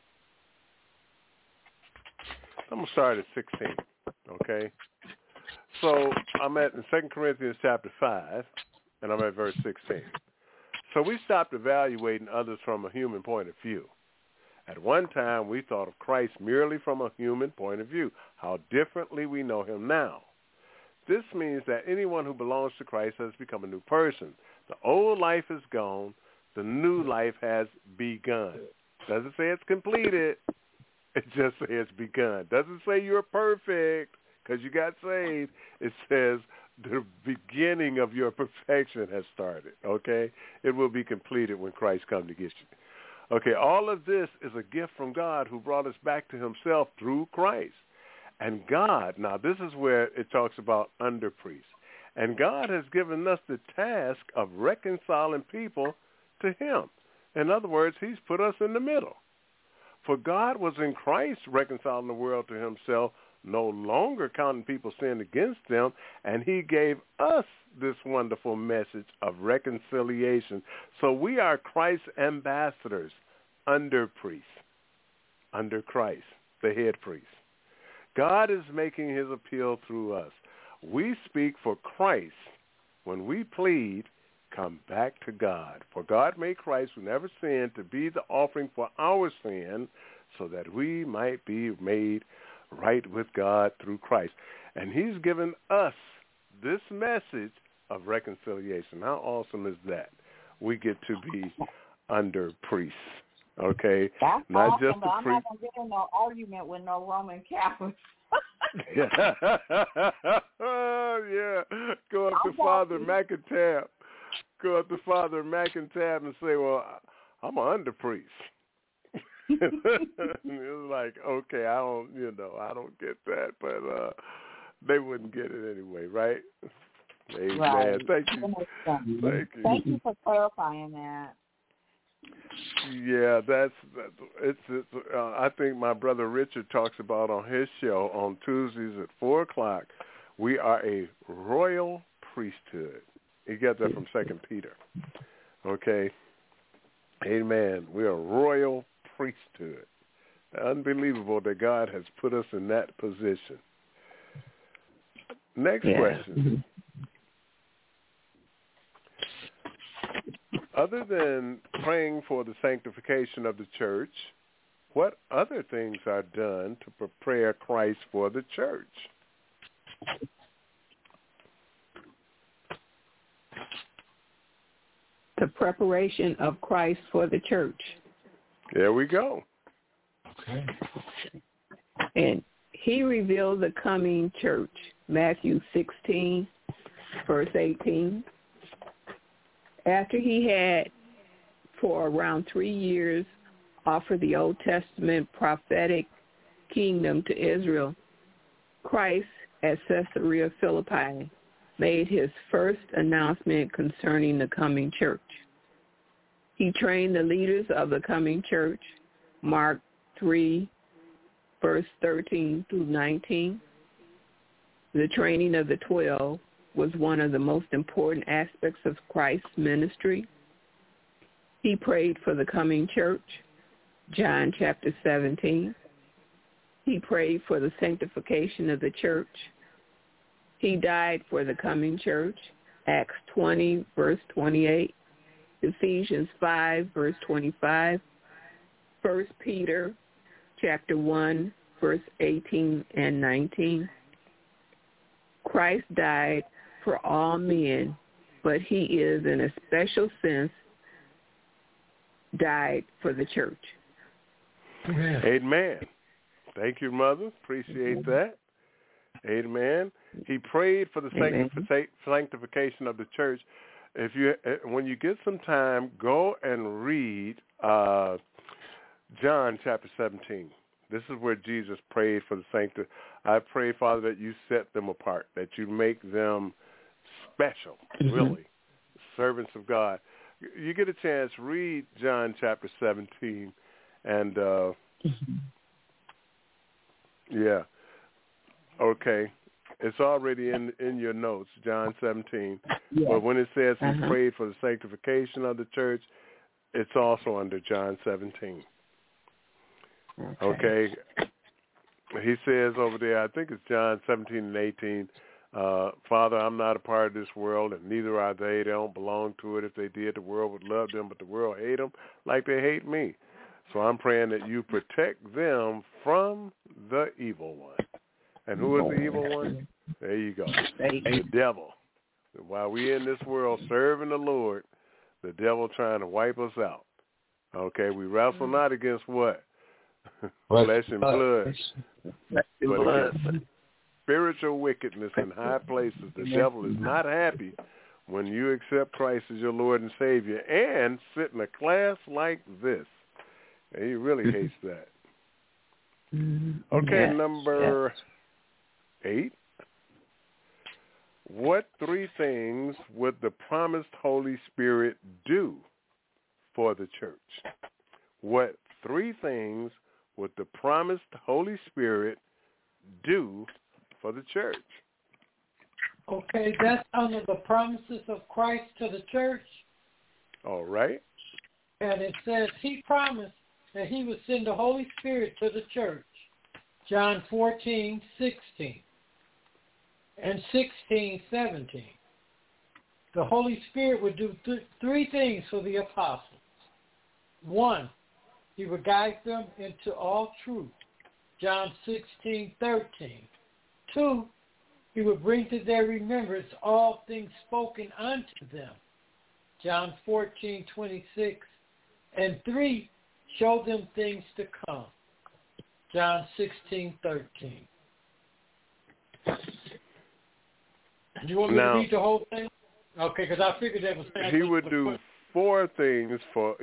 going to start at 16, okay? So I'm in 2 Corinthians chapter 5, and I'm at verse 16. So we stopped evaluating others from a human point of view. At one time, we thought of Christ merely from a human point of view, how differently we know him now. This means that anyone who belongs to Christ has become a new person. The old life is gone. The new life has begun. Doesn't say it's completed. It just says it's begun. Doesn't say you're perfect because you got saved. It says the beginning of your perfection has started, okay? It will be completed when Christ comes to get you. Okay, all of this is a gift from God who brought us back to himself through Christ. And God, now this is where it talks about under priests. And God has given us the task of reconciling people to him. In other words, he's put us in the middle. For God was in Christ reconciling the world to himself, no longer counting people's sin against them, and he gave us this wonderful message of reconciliation. So we are Christ's ambassadors under priests, under Christ, the head priest. God is making his appeal through us. We speak for Christ when we plead, come back to God. For God made Christ, who never sinned, to be the offering for our sin, so that we might be made right with God through Christ. And he's given us this message of reconciliation. How awesome is that? We get to be under priests. Okay? That's not awesome, just but I'm priest. not going to get in no argument with no Roman Catholics. Yeah. Go up to Father McIntyre. Go up to Father McIntyre and say, well, I'm an under priest. It's like, okay, I don't get that, but they wouldn't get it anyway, right? Amen. Right. Thank you. Thank you for clarifying that. Yeah, it's I think my brother Richard talks about on his show on Tuesdays at 4:00. We are a royal priesthood. He got that from 2 Peter. Okay, amen. We are a royal priesthood. Unbelievable that God has put us in that position. Next question. Other than praying for the sanctification of the church, what other things are done to prepare Christ for the church? The preparation of Christ for the church. There we go. Okay. And he revealed the coming church. Matthew 16, verse 18. After he had, for around 3 years, offered the Old Testament prophetic kingdom to Israel, Christ at Caesarea Philippi made his first announcement concerning the coming church. He trained the leaders of the coming church, Mark 3, verse 13 through 19. The training of the 12 was one of the most important aspects of Christ's ministry. He prayed for the coming church, John chapter 17. He prayed for the sanctification of the church. He died for the coming church, Acts 20, verse 28, Ephesians 5, verse 25, 1 Peter chapter 1, verse 18 and 19. Christ died for all men, but he is, in a special sense, died for the church. Amen. Thank you, Mother. Appreciate that. Amen. He prayed for the sanctification of the church. When you get some time, go and read John chapter 17. This is where Jesus prayed for the sanctification. I pray, Father, that you set them apart, that you make them special, really, servants of God. You get a chance, read John chapter 17, and yeah, okay. It's already in your notes, John 17. Yes. But when it says he prayed for the sanctification of the church, it's also under John 17. Okay. He says over there, I think it's John 17 and 18, Father, I'm not a part of this world, and neither are they. They don't belong to it. If they did, the world would love them, but the world hate them like they hate me. So I'm praying that you protect them from the evil one. And who is the evil one? There you go. The devil. While we in this world serving the Lord, the devil trying to wipe us out. Okay, we wrestle not against what? Flesh and blood. But against spiritual wickedness in high places. The devil is not happy when you accept Christ as your Lord and Savior and sit in a class like this. And he really hates that. Okay, number 8. What 3 things would the promised Holy Spirit do for the church? What 3 things would the promised Holy Spirit do for the church? Okay, that's under the promises of Christ to the church. All right. And it says he promised that he would send the Holy Spirit to the church. John 14:16 and 16:17. The Holy Spirit would do three things for the apostles. One, he would guide them into all truth. John 16:13. Two, he would bring to their remembrance all things spoken unto them. John 14:26. And three, show them things to come. John 16:13. Do you want me to read the whole thing? Okay, because I figured that was. He would do four things for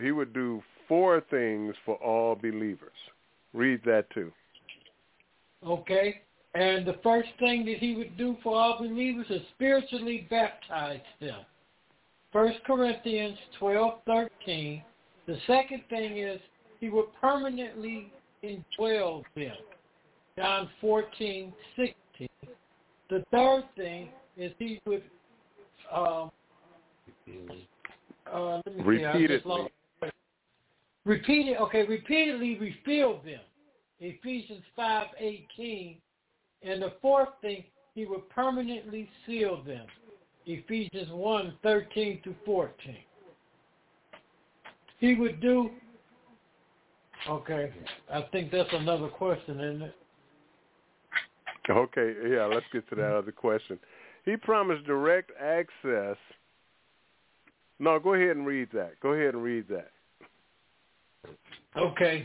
all believers. Read that too. Okay, and the first thing that he would do for all believers is spiritually baptize them. 1 Corinthians 12:13. The second thing is he would permanently indwell them. John 14:16. The third thing is he would repeatedly refill them. Ephesians 5:18. And the fourth thing, he would permanently seal them. Ephesians 1:13-14. He would do. Okay, I think that's another question, isn't it? Okay, yeah, let's get to that other question. He promised direct access. No, go ahead and read that. Okay.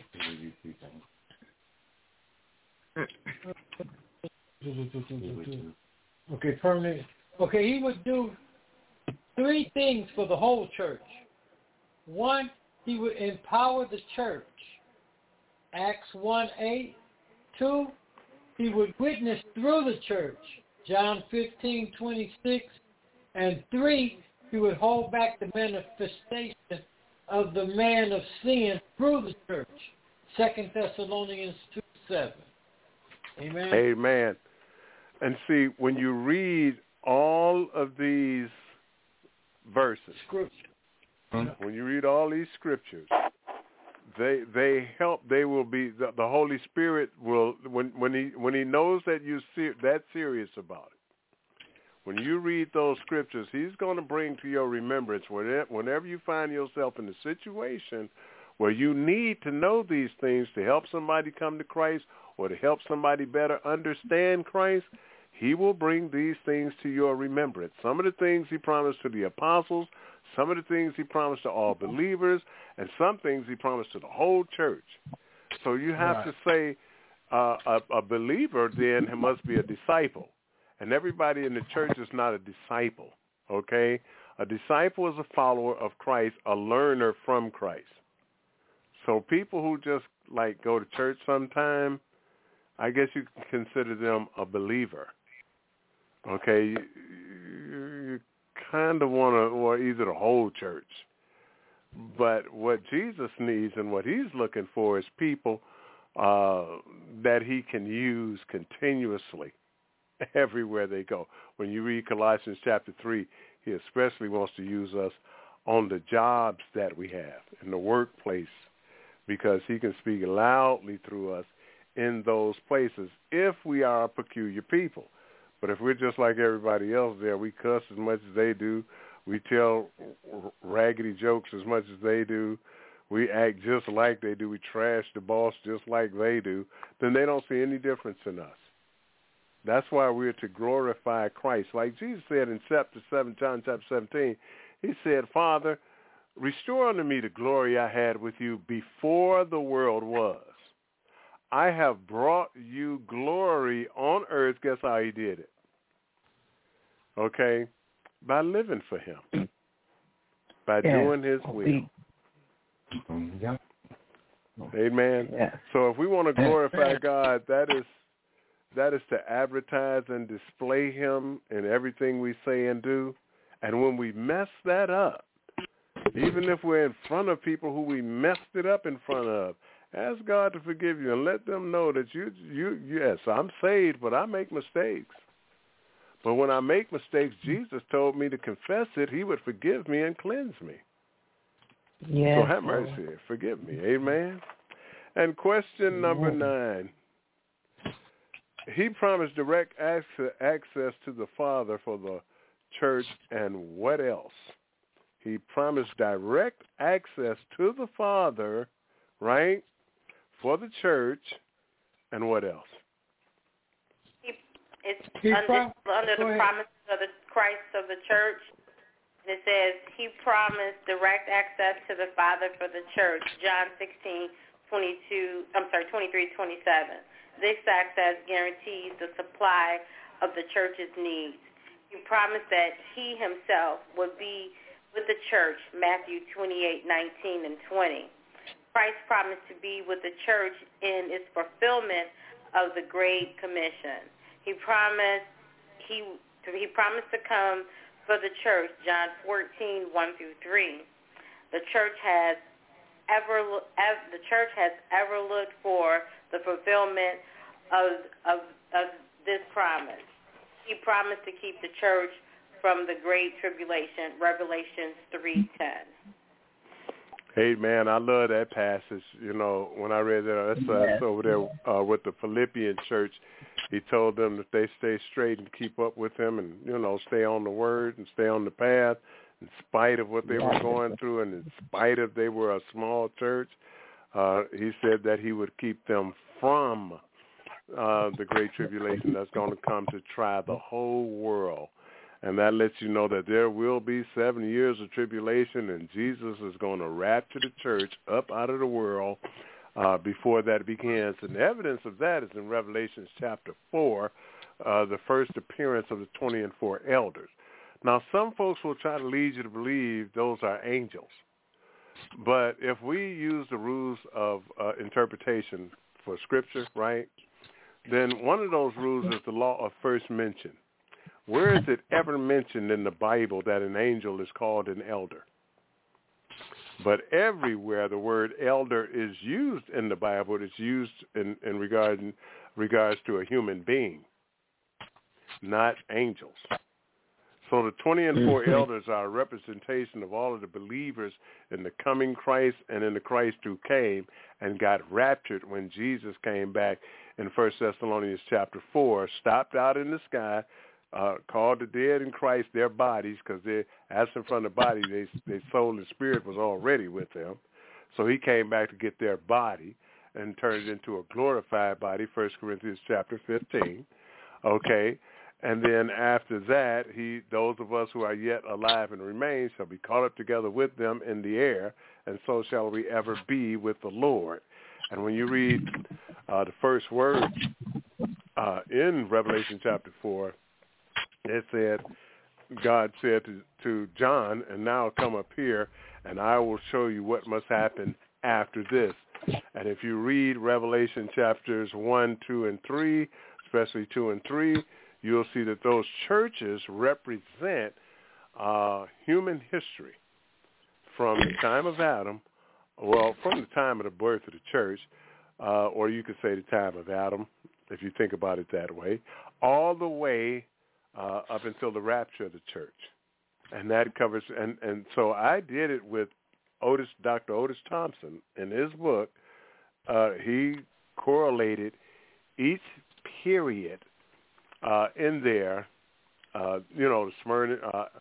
Okay, permanent. Okay, he would do three things for the whole church. One, he would empower the church. Acts 1:8. Two, he would witness through the church. John 15:26. And three, he would hold back the manifestation of the man of sin through the church. 2 Thessalonians 2:7. Amen. Amen. And see, when you read all of these verses, when you read all these scriptures, they help. They will be the Holy Spirit will when he knows that you're that serious about it. When you read those scriptures, he's going to bring to your remembrance whenever you find yourself in a situation where you need to know these things to help somebody come to Christ or to help somebody better understand Christ. He will bring these things to your remembrance. Some of the things he promised to the apostles, some of the things he promised to all believers, and some things he promised to the whole church. So you have to say a believer then must be a disciple. And everybody in the church is not a disciple, okay? A disciple is a follower of Christ, a learner from Christ. So people who just like go to church sometime, I guess you can consider them a believer. Okay, you kind of want to, or either the whole church. But what Jesus needs and what he's looking for is people that he can use continuously everywhere they go. When you read Colossians chapter 3, he especially wants to use us on the jobs that we have, in the workplace, because he can speak loudly through us in those places if we are a peculiar people. But if we're just like everybody else there, we cuss as much as they do, we tell raggedy jokes as much as they do, we act just like they do, we trash the boss just like they do, then they don't see any difference in us. That's why we're to glorify Christ. Like Jesus said in chapter 7, John chapter 17, he said, Father, restore unto me the glory I had with you before the world was. I have brought you glory on earth. Guess how he did it? Okay? By living for him. By doing his will. Yeah. Amen. Yeah. So if we want to glorify God, that is to advertise and display him in everything we say and do. And when we mess that up, even if we're in front of people who we messed it up in front of, Ask God to forgive you and let them know that yes, I'm saved, but I make mistakes. But when I make mistakes, Jesus told me to confess it. He would forgive me and cleanse me. Yes, so have mercy. Forgive me. Amen. And question number 9. He promised direct access to the Father for the church, and what else? He promised direct access to the Father, right, for the church, and what else? It's under the promises of the Christ of the church. And it says, he promised direct access to the Father for the church, John 23:27. This access guarantees the supply of the church's needs. He promised that he himself would be with the church, Matthew 28:19 and 20. Christ promised to be with the church in its fulfillment of the Great Commission. He promised to come for the church, John 14:1-3. The church has ever looked for the fulfillment of this promise. He promised to keep the church from the Great Tribulation, Revelations 3:10. Hey, man, I love that passage. You know, when I read that, that's over there with the Philippian church. He told them that they stay straight and keep up with him and, you know, stay on the word and stay on the path in spite of what they were going through and in spite of they were a small church. He said that he would keep them from the Great Tribulation that's going to come to try the whole world. And that lets you know that there will be 7 years of tribulation, and Jesus is going to rapture the church up out of the world before that begins. And the evidence of that is in Revelation chapter 4, the first appearance of the 24 elders. Now, some folks will try to lead you to believe those are angels. But if we use the rules of interpretation for Scripture, right, then one of those rules is the law of first mention. Where is it ever mentioned in the Bible that an angel is called an elder? But everywhere the word elder is used in the Bible, it's used in regards to a human being, not angels. So the 24 elders are a representation of all of the believers in the coming Christ and in the Christ who came and got raptured when Jesus came back in 1 Thessalonians chapter 4, stopped out in the sky, called the dead in Christ their bodies, because they, absent from the body, their soul and spirit was already with them. So he came back to get their body and turned it into a glorified body, 1 Corinthians chapter 15. Okay. And then after that, those of us who are yet alive and remain shall be caught up together with them in the air, and so shall we ever be with the Lord. And when you read the first words in Revelation chapter 4, it said, God said to John, and now come up here, and I will show you what must happen after this. And if you read Revelation chapters 1, 2, and 3, especially 2 and 3, you'll see that those churches represent human history from the time of Adam, well, from the time of the birth of the church, or you could say the time of Adam, if you think about it that way, all the way up until the rapture of the church. And that covers, and so I did it with Dr. Otis Thompson. In his book, he correlated each period in there, the Smyrna,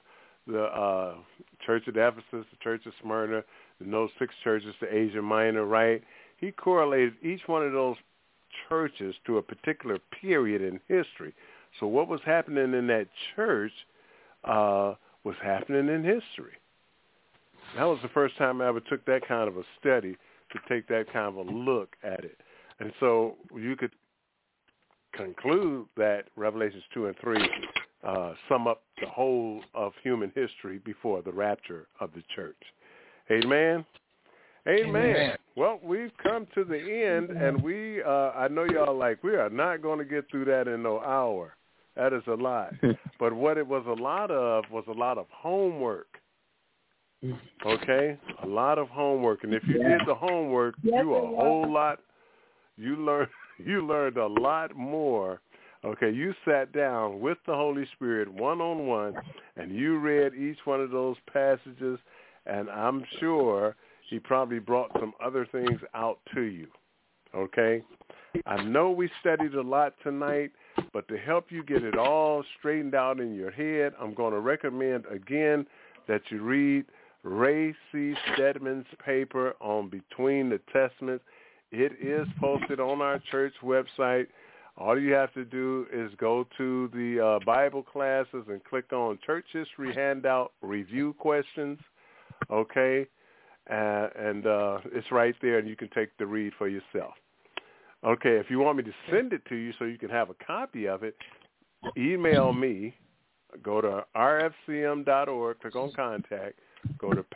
the Church of Ephesus, the Church of Smyrna, and those 6 churches to Asia Minor, right? He correlated each one of those churches to a particular period in history. So what was happening in that church was happening in history. That was the first time I ever took that kind of a study, to take that kind of a look at it. And so you could conclude that Revelations 2 and 3 sum up the whole of human history before the rapture of the church. Amen? Amen. Well, we've come to the end, and I know y'all we are not going to get through that in no hour. That is a lot. But what it was a lot of was a lot of homework. Okay? A lot of homework. And if you did the homework, you learned a lot more. Okay, you sat down with the Holy Spirit one-on-one, and you read each one of those passages, and I'm sure he probably brought some other things out to you. Okay? I know we studied a lot tonight, but to help you get it all straightened out in your head, I'm going to recommend again that you read Ray C. Stedman's paper on Between the Testaments. It is posted on our church website. All you have to do is go to the Bible classes and click on Church History Handout Review Questions, okay? And it's right there, and you can take the read for yourself. Okay, if you want me to send it to you so you can have a copy of it, email me. Go to rfcm.org, click on Contact. Go to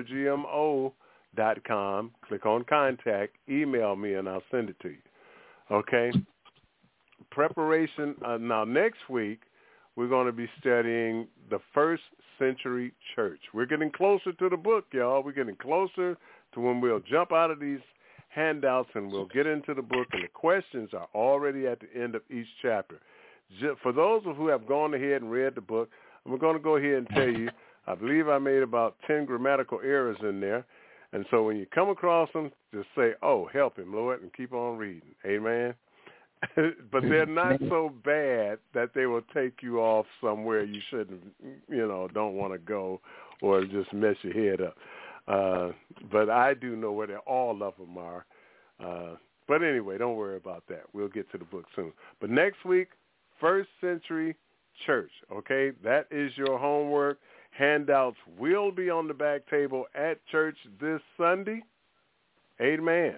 pastorgmo.com, click on Contact, email me, and I'll send it to you. Okay? Preparation. Now, next week, we're going to be studying the first century church. We're getting closer to the book, y'all. We're getting closer to when we'll jump out of these handouts and we'll get into the book, and the questions are already at the end of each chapter. For those who have gone ahead and read the book, I'm going to go ahead and tell you, I believe I made about 10 grammatical errors in there. And so when you come across them, just say, oh, help him, Lord, and keep on reading. Amen. But they're not so bad that they will take you off somewhere you shouldn't, don't want to go, or just mess your head up. But I do know where all of them are. But anyway, don't worry about that. We'll get to the book soon. But next week, first century church, okay? That is your homework. Handouts will be on the back table at church this Sunday. Amen.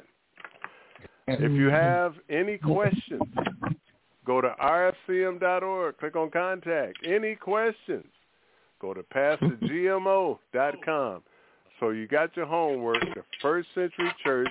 If you have any questions, go to rfcm.org, click on Contact. Any questions, go to pastorgmo.com. So you got your homework, the first century church,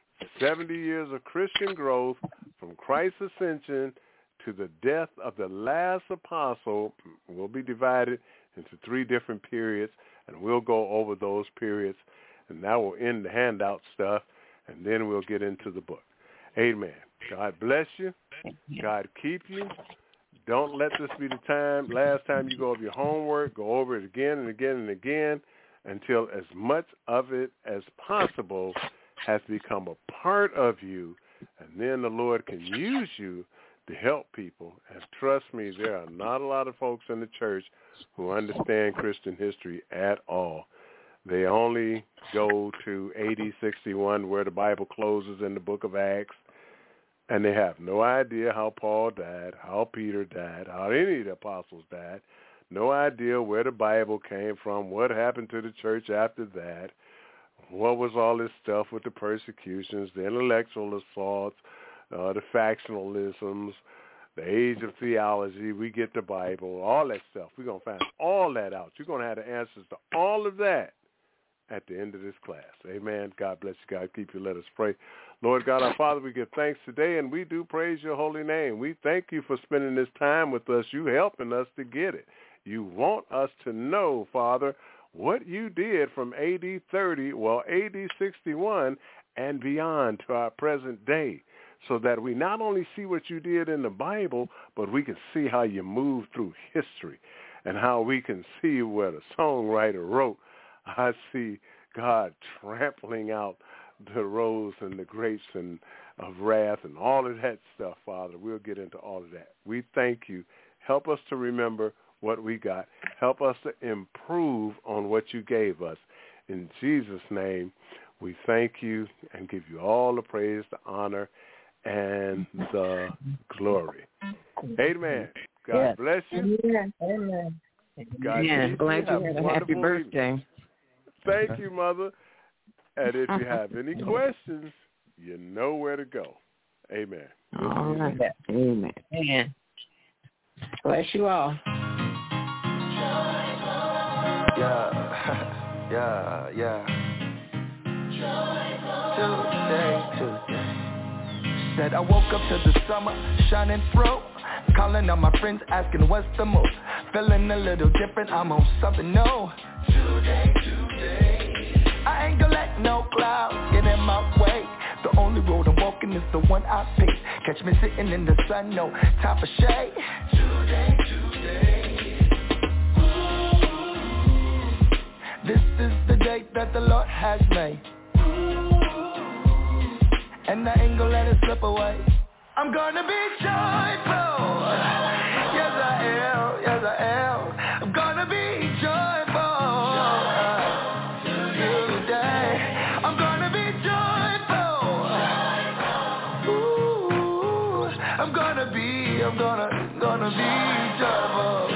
70 years of Christian growth from Christ's ascension to the death of the last apostle. Will be divided into 3 different periods, and we'll go over those periods, and that will end the handout stuff, and then we'll get into the book. Amen. God bless you. God keep you. Don't let this be the last time you go over your homework. Go over it again and again and again until as much of it as possible has become a part of you, and then the Lord can use you to help people. And trust me, there are not a lot of folks in the church who understand Christian history at all. They only go to AD 61 where the Bible closes in the book of Acts, and they have no idea how Paul died, how Peter died, how any of the apostles died, no idea where the Bible came from, what happened to the church after that, what was all this stuff with the persecutions, the intellectual assaults, the factionalisms, the age of theology, we get the Bible, all that stuff. We're going to find all that out. You're going to have the answers to all of that at the end of this class. Amen. God bless you. God keep you. Let us pray. Lord God, our Father, we give thanks today, and we do praise your holy name. We thank you for spending this time with us. You helping us to get it. You want us to know, Father, what you did from AD 30, AD 61, and beyond to our present day, so that we not only see what you did in the Bible, but we can see how you moved through history and how we can see where the songwriter wrote, I see God trampling out the rose and the grapes and of wrath and all of that stuff, Father. We'll get into all of that. We thank you. Help us to remember what we got. Help us to improve on what you gave us. In Jesus' name, we thank you and give you all the praise, the honor, and the glory. Amen. God bless you. Amen. God glad you had a happy birthday. Evening. Thank you, Mother. And if you have any questions, you know where to go. Amen. All right. Amen. Amen. Bless you all. Yeah. Tuesday. Said I woke up to the summer shining through. Calling on my friends asking what's the move. Feeling a little different, I'm on something new. Today. no clouds get in my way. The only road I'm walking is the one I pick. Catch me sitting in the sun, no time for shade. Today. This is the day that the Lord has made, and I ain't gonna let it slip away. I'm gonna be joyful. Yes I am. I'm gonna be joyful today. I'm gonna be joyful. Ooh, I'm gonna be joyful.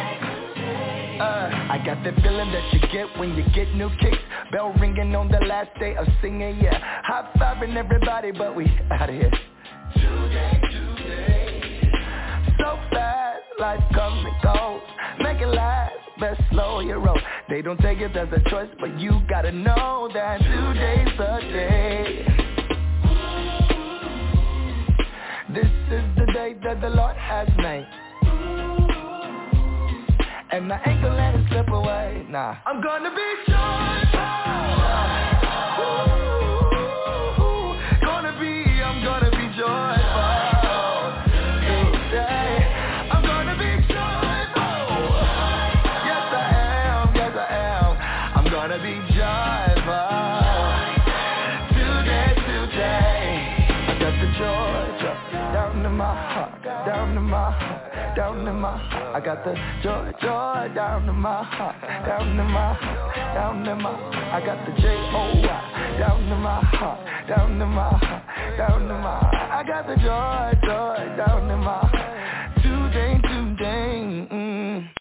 I got that feeling that you get when you get new kicks. Bell ringing on the last day of singing, yeah. High-fiving everybody, but we out of here. Today. So fast, life comes and goes. Make it last, best slow your roll. They don't take it as a choice, but you gotta know that today's the day. This is the day that the Lord has made, and I ain't gonna let it slip away, nah. I'm gonna be joyful. I'm gonna be joyful today. I'm gonna be joyful. Yes I am. I'm gonna be joyful today. I got the joy down in my heart. I got the joy down in my heart, I got the J-O-Y down in my heart, I got the joy down in my heart.